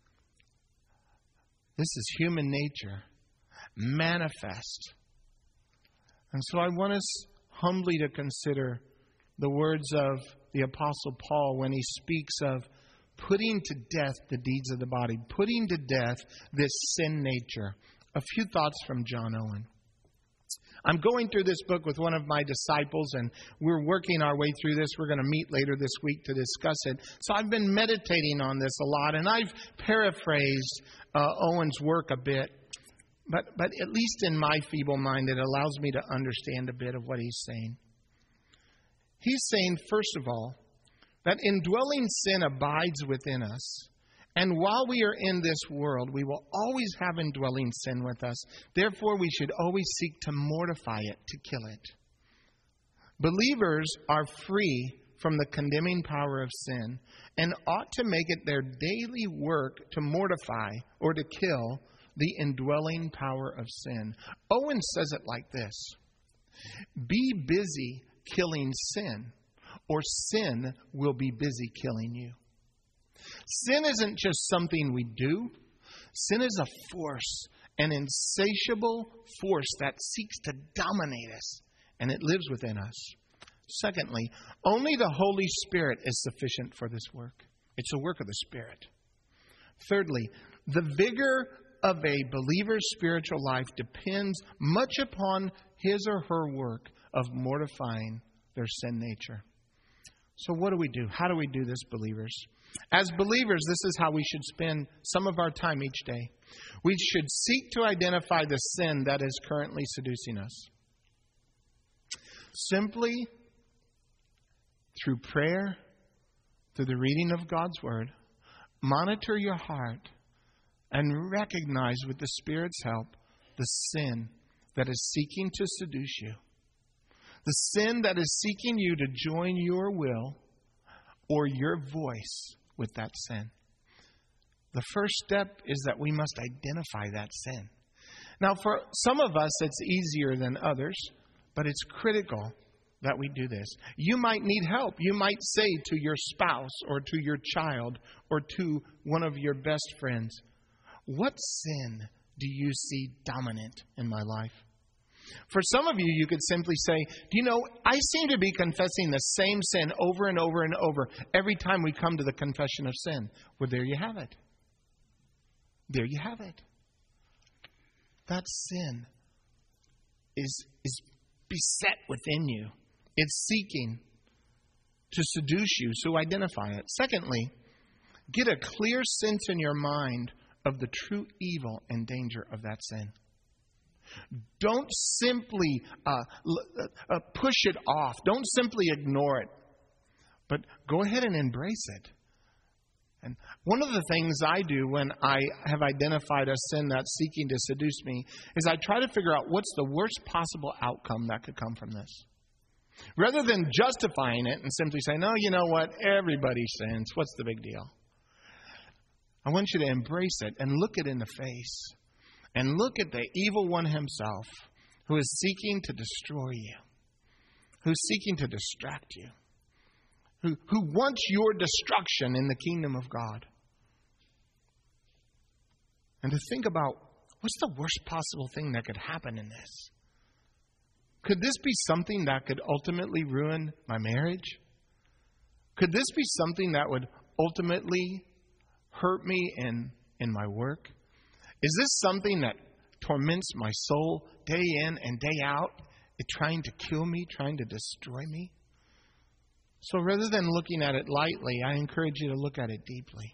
This is human nature manifest. And so I want us humbly to consider the words of the Apostle Paul when he speaks of putting to death the deeds of the body, putting to death this sin nature. A few thoughts from John Owen. I'm going through this book with one of my disciples, and we're working our way through this. We're going to meet later this week to discuss it. So I've been meditating on this a lot, and I've paraphrased uh, Owen's work a bit. But, but at least in my feeble mind, it allows me to understand a bit of what he's saying. He's saying, first of all, that indwelling sin abides within us. And while we are in this world, we will always have indwelling sin with us. Therefore, we should always seek to mortify it, to kill it. Believers are free from the condemning power of sin and ought to make it their daily work to mortify or to kill the indwelling power of sin. Owen says it like this: be busy killing sin, or sin will be busy killing you. Sin isn't just something we do. Sin is a force, an insatiable force that seeks to dominate us, and it lives within us. Secondly, only the Holy Spirit is sufficient for this work. It's a work of the Spirit. Thirdly, the vigor of a believer's spiritual life depends much upon his or her work of mortifying their sin nature. So what do we do? How do we do this, believers? As believers, this is how we should spend some of our time each day. We should seek to identify the sin that is currently seducing us. Simply through prayer, through the reading of God's Word, monitor your heart and recognize with the Spirit's help the sin that is seeking to seduce you. The sin that is seeking you to join your will or your voice with that sin. The first step is that we must identify that sin. Now, for some of us, it's easier than others, but it's critical that we do this. You might need help. You might say to your spouse or to your child or to one of your best friends, What sin do you see dominant in my life? For some of you, you could simply say, do you know, I seem to be confessing the same sin over and over and over every time we come to the confession of sin. Well, there you have it. There you have it. That sin is, is beset within you. It's seeking to seduce you, so identify it. Secondly, get a clear sense in your mind of the true evil and danger of that sin. Don't simply uh, uh, push it off. Don't simply ignore it. But go ahead and embrace it. And one of the things I do when I have identified a sin that's seeking to seduce me is I try to figure out what's the worst possible outcome that could come from this. Rather than justifying it and simply saying, no, you know what, everybody sins. What's the big deal? I want you to embrace it and look it in the face. And look at the evil one himself who is seeking to destroy you. Who's seeking to distract you. Who, who wants your destruction in the kingdom of God. And to think about, what's the worst possible thing that could happen in this? Could this be something that could ultimately ruin my marriage? Could this be something that would ultimately hurt me in, in my work? Is this something that torments my soul day in and day out, trying to kill me, trying to destroy me? So rather than looking at it lightly, I encourage you to look at it deeply.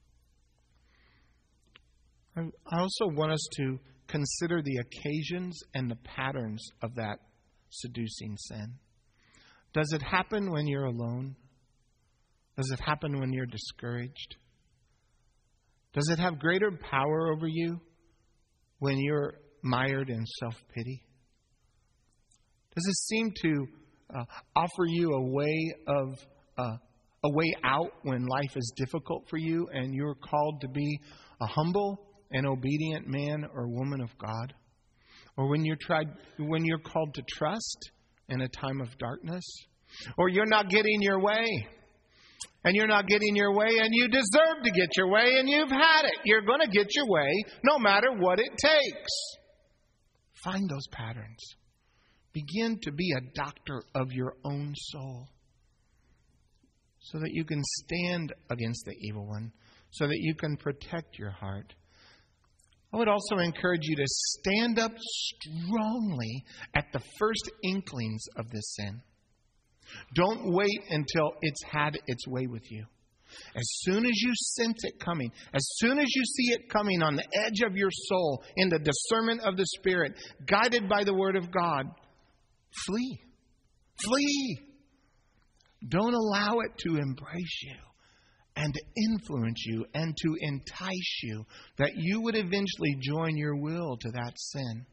I also want us to consider the occasions and the patterns of that seducing sin. Does it happen when you're alone? Does it happen when you're discouraged? Does it have greater power over you when you're mired in self-pity? Does it seem to uh, offer you a way of uh, a way out when life is difficult for you and you're called to be a humble and obedient man or woman of God? Or when you're tried, when you're called to trust in a time of darkness? Or you're not getting your way. And you're not getting your way, and you deserve to get your way, and you've had it. You're going to get your way no matter what it takes. Find those patterns. Begin to be a doctor of your own soul so that you can stand against the evil one, so that you can protect your heart. I would also encourage you to stand up strongly at the first inklings of this sin. Don't wait until it's had its way with you. As soon as you sense it coming, as soon as you see it coming on the edge of your soul, in the discernment of the Spirit, guided by the Word of God, flee. Flee. Don't allow it to embrace you and to influence you and to entice you that you would eventually join your will to that sin.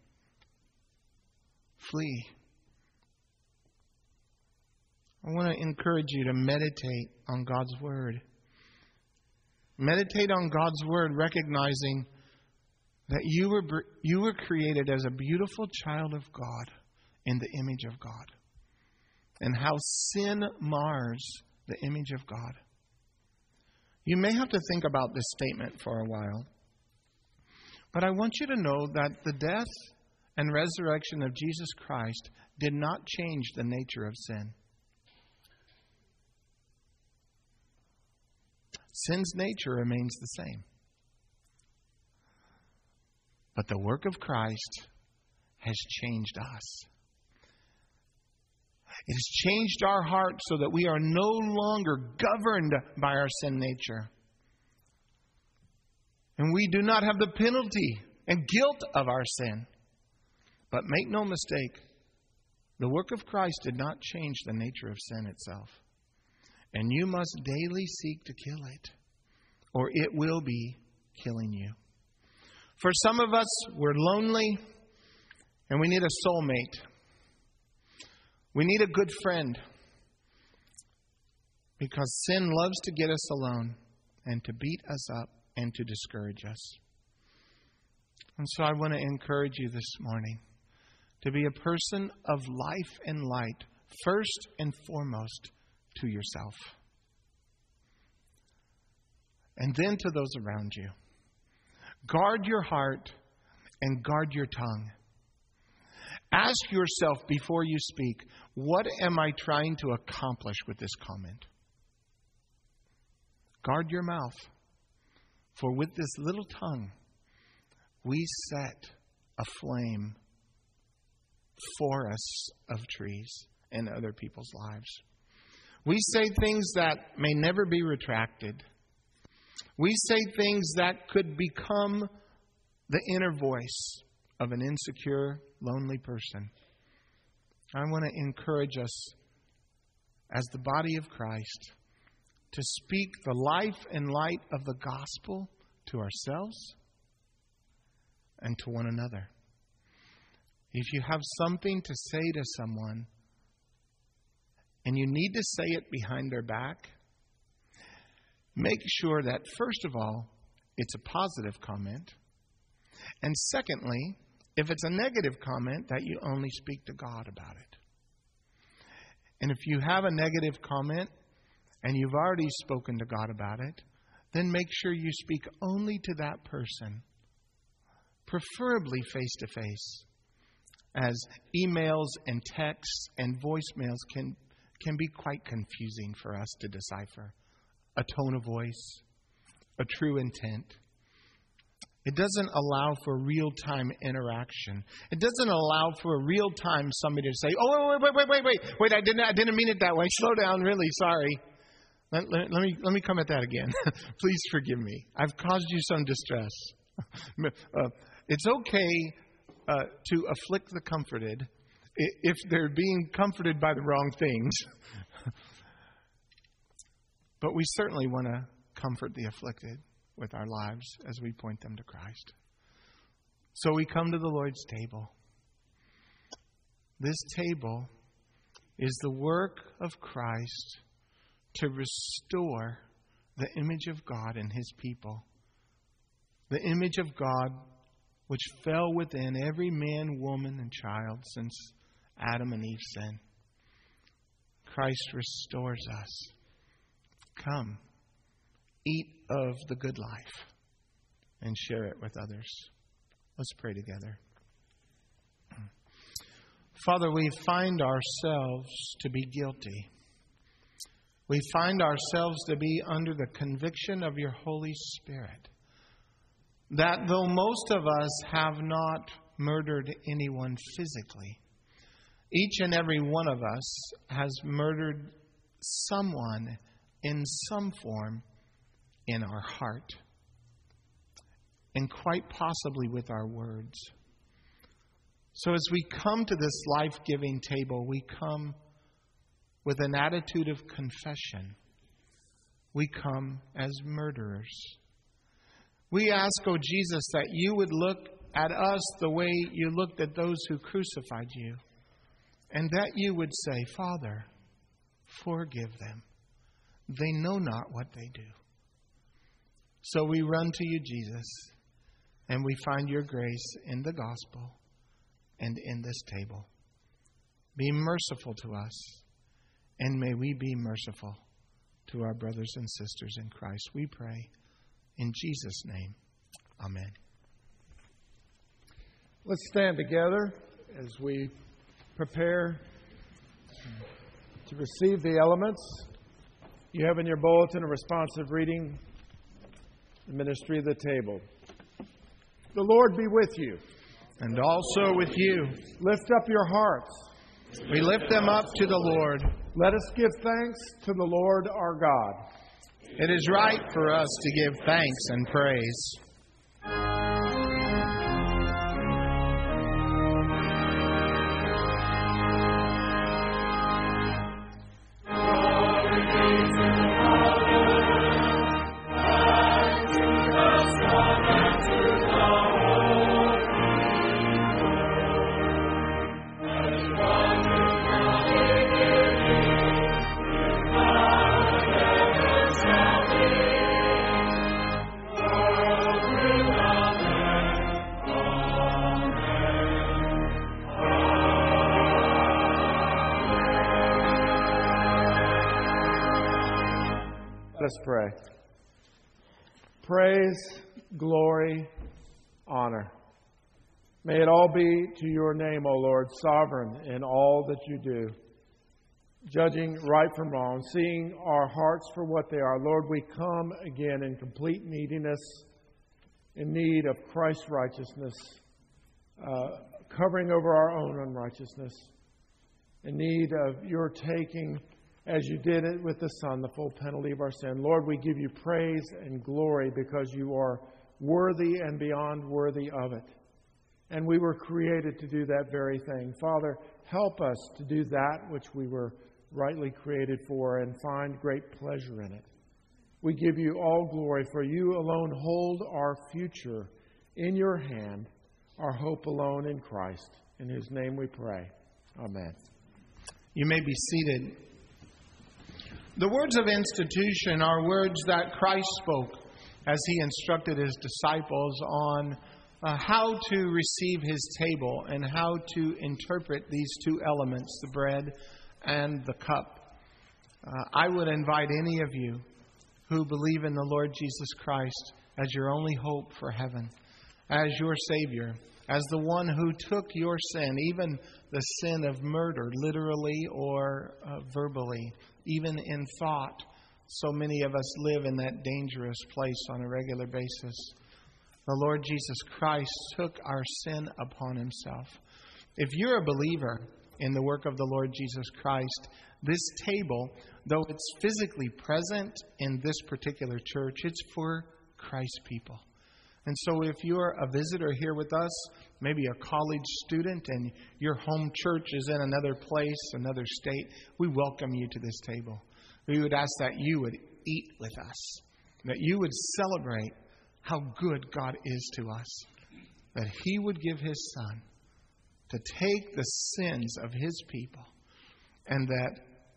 Flee. I want to encourage you to meditate on God's Word. Meditate on God's Word, recognizing that you were you were created as a beautiful child of God in the image of God. And how sin mars the image of God. You may have to think about this statement for a while. But I want you to know that the death and resurrection of Jesus Christ did not change the nature of sin. Sin's nature remains the same. But the work of Christ has changed us. It has changed our hearts so that we are no longer governed by our sin nature. And we do not have the penalty and guilt of our sin. But make no mistake, the work of Christ did not change the nature of sin itself. And you must daily seek to kill it, or it will be killing you. For some of us, we're lonely, and we need a soulmate. We need a good friend, because sin loves to get us alone and to beat us up and to discourage us. And so I want to encourage you this morning to be a person of life and light, first and foremost, to yourself. And then to those around you. Guard your heart and guard your tongue. Ask yourself before you speak, what am I trying to accomplish with this comment? Guard your mouth, for with this little tongue, we set a flame forests of trees in other people's lives. We say things that may never be retracted. We say things that could become the inner voice of an insecure, lonely person. I want to encourage us as the body of Christ to speak the life and light of the gospel to ourselves and to one another. If you have something to say to someone and you need to say it behind their back, make sure that, first of all, it's a positive comment. And secondly, if it's a negative comment, that you only speak to God about it. And if you have a negative comment and you've already spoken to God about it, then make sure you speak only to that person, preferably face to face, as emails and texts and voicemails can, can be quite confusing for us to decipher. A tone of voice, a true intent. It doesn't allow for real-time interaction. It doesn't allow for real-time somebody to say, oh, wait, wait, wait, wait, wait, wait, I didn't, I didn't mean it that way. Slow down, really, sorry. Let, let, let me, let me come at that again. Please forgive me. I've caused you some distress. uh, it's okay uh, to afflict the comforted if they're being comforted by the wrong things. But we certainly want to comfort the afflicted with our lives as we point them to Christ. So we come to the Lord's table. This table is the work of Christ to restore the image of God in His people. The image of God which fell within every man, woman, and child since Adam and Eve's sin. Christ restores us. Come, eat of the good life and share it with others. Let's pray together. Father, we find ourselves to be guilty. We find ourselves to be under the conviction of your Holy Spirit. That though most of us have not murdered anyone physically, each and every one of us has murdered someone in some form in our heart, and quite possibly with our words. So as we come to this life-giving table, we come with an attitude of confession. We come as murderers. We ask, O Jesus, that you would look at us the way you looked at those who crucified you, and that you would say, Father, forgive them. They know not what they do. So we run to you, Jesus, and we find your grace in the gospel and in this table. Be merciful to us, and may we be merciful to our brothers and sisters in Christ. We pray in Jesus' name. Amen. Let's stand together as we prepare to receive the elements. You have in your bulletin a responsive reading, the ministry of the table. The Lord be with you. And also with you. Lift up your hearts. We lift them up to the Lord. Let us give thanks to the Lord our God. It is right for us to give thanks and praise. Let us pray. Praise, glory, honor. May it all be to your name, O Lord, sovereign in all that you do, judging right from wrong, seeing our hearts for what they are. Lord, we come again in complete neediness, in need of Christ's righteousness, uh, covering over our own unrighteousness, in need of your taking, as you did it with the Son, the full penalty of our sin. Lord, we give you praise and glory because you are worthy and beyond worthy of it. And we were created to do that very thing. Father, help us to do that which we were rightly created for and find great pleasure in it. We give you all glory, for you alone hold our future in your hand, our hope alone in Christ. In whose name we pray. Amen. You may be seated. The words of institution are words that Christ spoke as he instructed his disciples on uh, how to receive his table and how to interpret these two elements, the bread and the cup. Uh, I would invite any of you who believe in the Lord Jesus Christ as your only hope for heaven, as your Savior, as the one who took your sin, even the sin of murder, literally or uh, verbally, even in thought. So many of us live in that dangerous place on a regular basis. The Lord Jesus Christ took our sin upon himself. If you're a believer in the work of the Lord Jesus Christ, this table, though it's physically present in this particular church, it's for Christ's people. And so if you're a visitor here with us, maybe a college student, and your home church is in another place, another state, we welcome you to this table. We would ask that you would eat with us, that you would celebrate how good God is to us, that he would give his Son to take the sins of his people, and that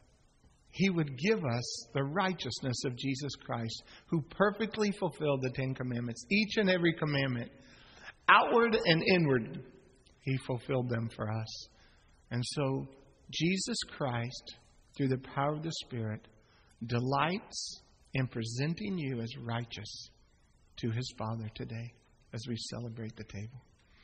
he would give us the righteousness of Jesus Christ, who perfectly fulfilled the Ten Commandments. Each and every commandment, outward and inward, he fulfilled them for us. And so Jesus Christ, through the power of the Spirit, delights in presenting you as righteous to his Father today as we celebrate the table.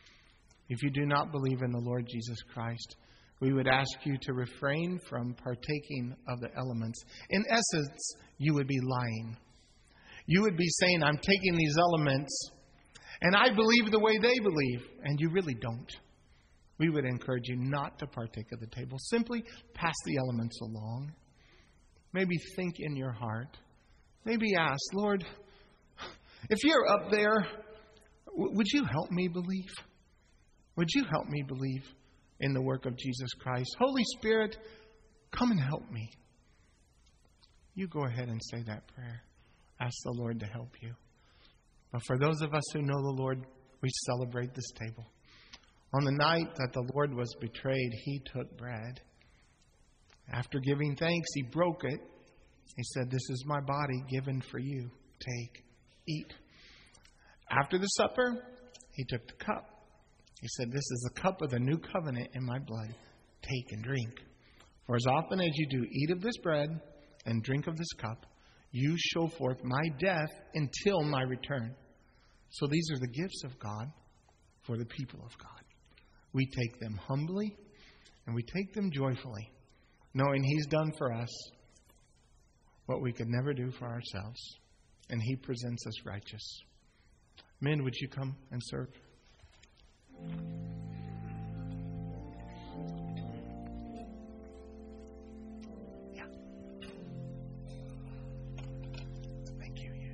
If you do not believe in the Lord Jesus Christ, we would ask you to refrain from partaking of the elements. In essence, you would be lying. You would be saying, I'm taking these elements and I believe the way they believe, and you really don't. We would encourage you not to partake of the table. Simply pass the elements along. Maybe think in your heart. Maybe ask, Lord, if you're up there, w- would you help me believe? Would you help me believe in the work of Jesus Christ? Holy Spirit, come and help me. You go ahead and say that prayer. Ask the Lord to help you. But for those of us who know the Lord, we celebrate this table. On the night that the Lord was betrayed, he took bread. After giving thanks, he broke it. He said, this is my body given for you. Take, eat. After the supper, he took the cup. He said, this is the cup of the new covenant in my blood. Take and drink. For as often as you do eat of this bread and drink of this cup, you show forth my death until my return. So these are the gifts of God for the people of God. We take them humbly and we take them joyfully, knowing he's done for us what we could never do for ourselves. And he presents us righteous. Men, would you come and serve? Yeah. Thank you, you.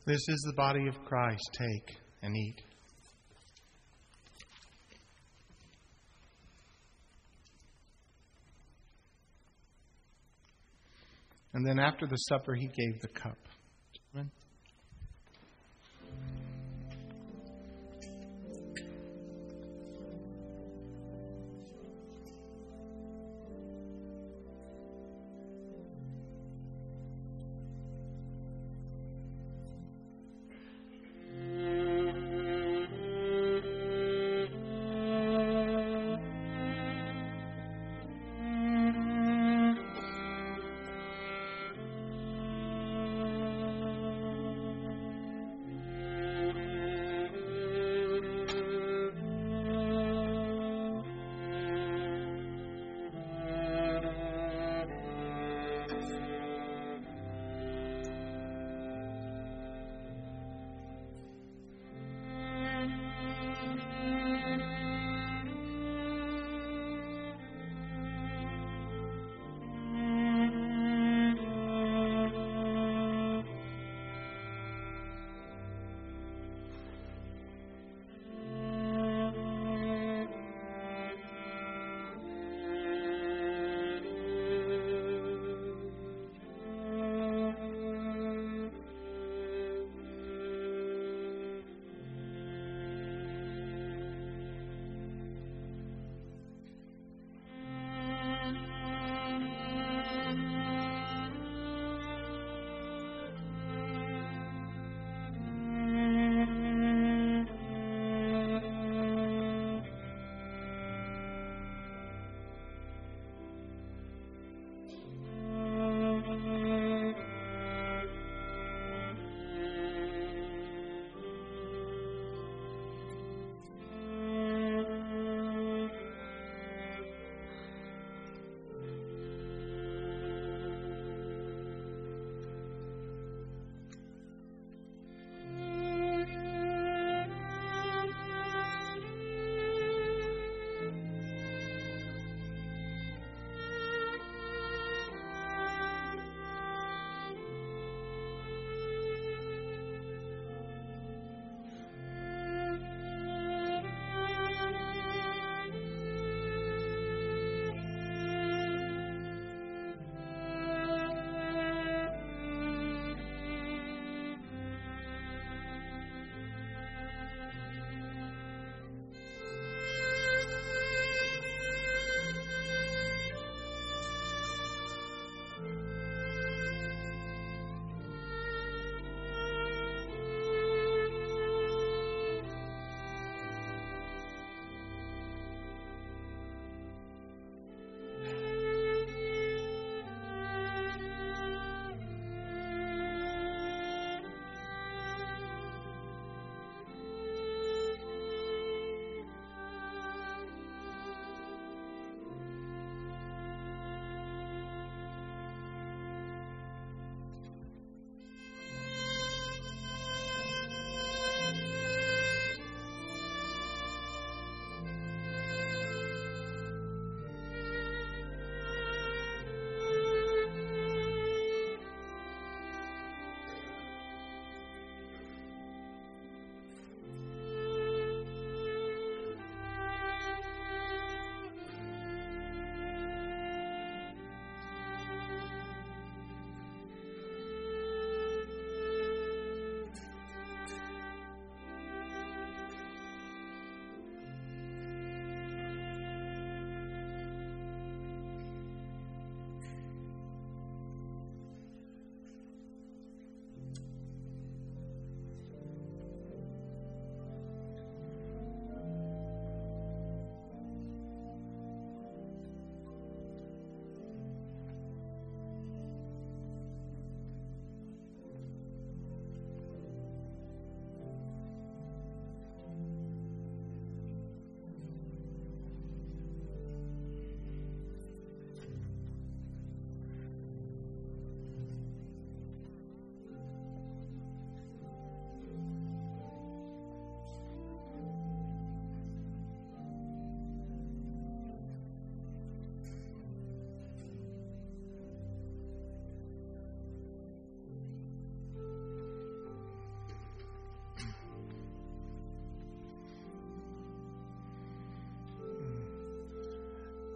This is the body of Christ. Take and eat. And then after the supper, he gave the cup. Amen.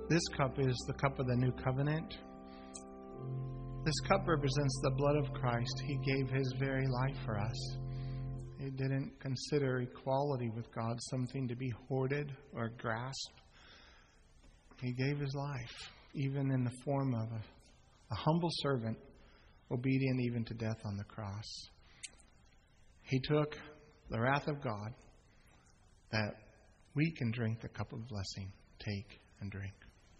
This cup is the cup of the new covenant. This cup represents the blood of Christ. He gave His very life for us. He didn't consider equality with God something to be hoarded or grasped. He gave His life, even in the form of a, a humble servant, obedient even to death on the cross. He took the wrath of God that we can drink the cup of blessing. Take and drink.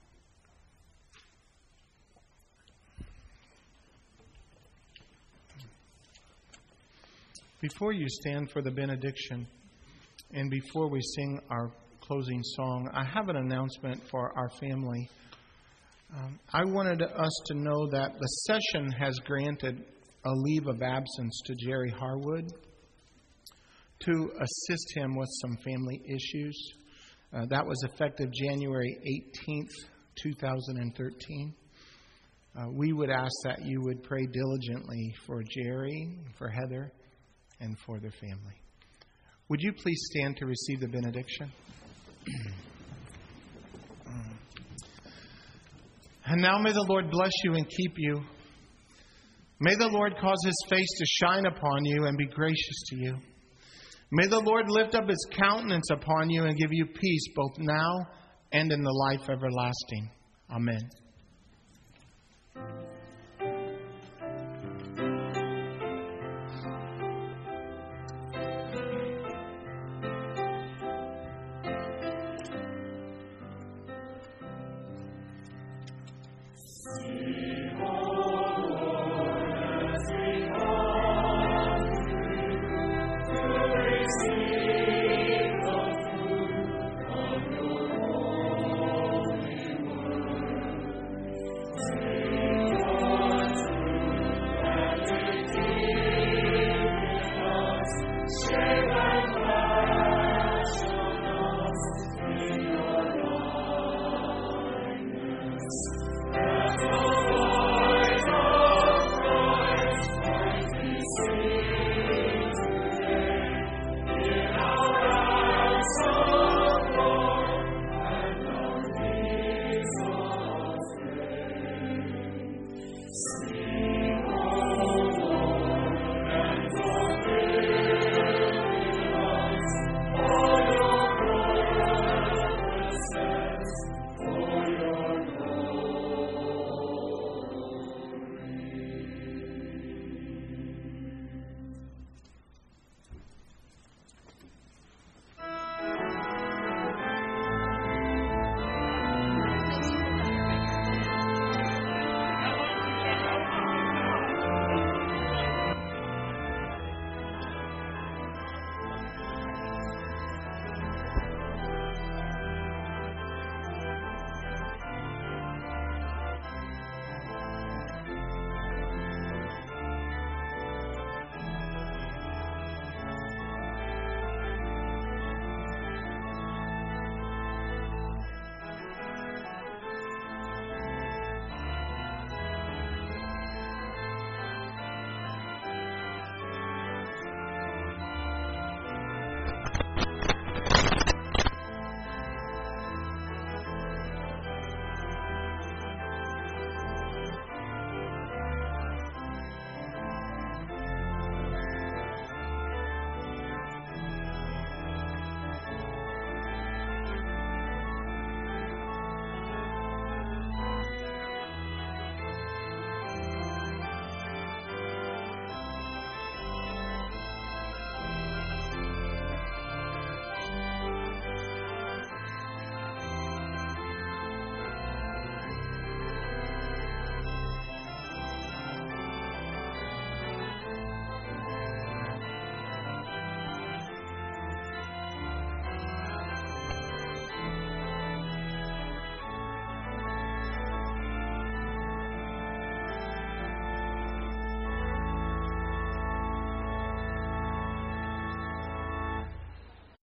Before you stand for the benediction and before we sing our closing song, I have an announcement for our family. Um, I wanted us to know that the session has granted a leave of absence to Jerry Harwood to assist him with some family issues. Uh, that was effective January eighteenth, twenty thirteen. Uh, we would ask that you would pray diligently for Jerry, for Heather, and for their family. Would you please stand to receive the benediction? And now may the Lord bless you and keep you. May the Lord cause His face to shine upon you and be gracious to you. May the Lord lift up His countenance upon you and give you peace both now and in the life everlasting. Amen. Amen.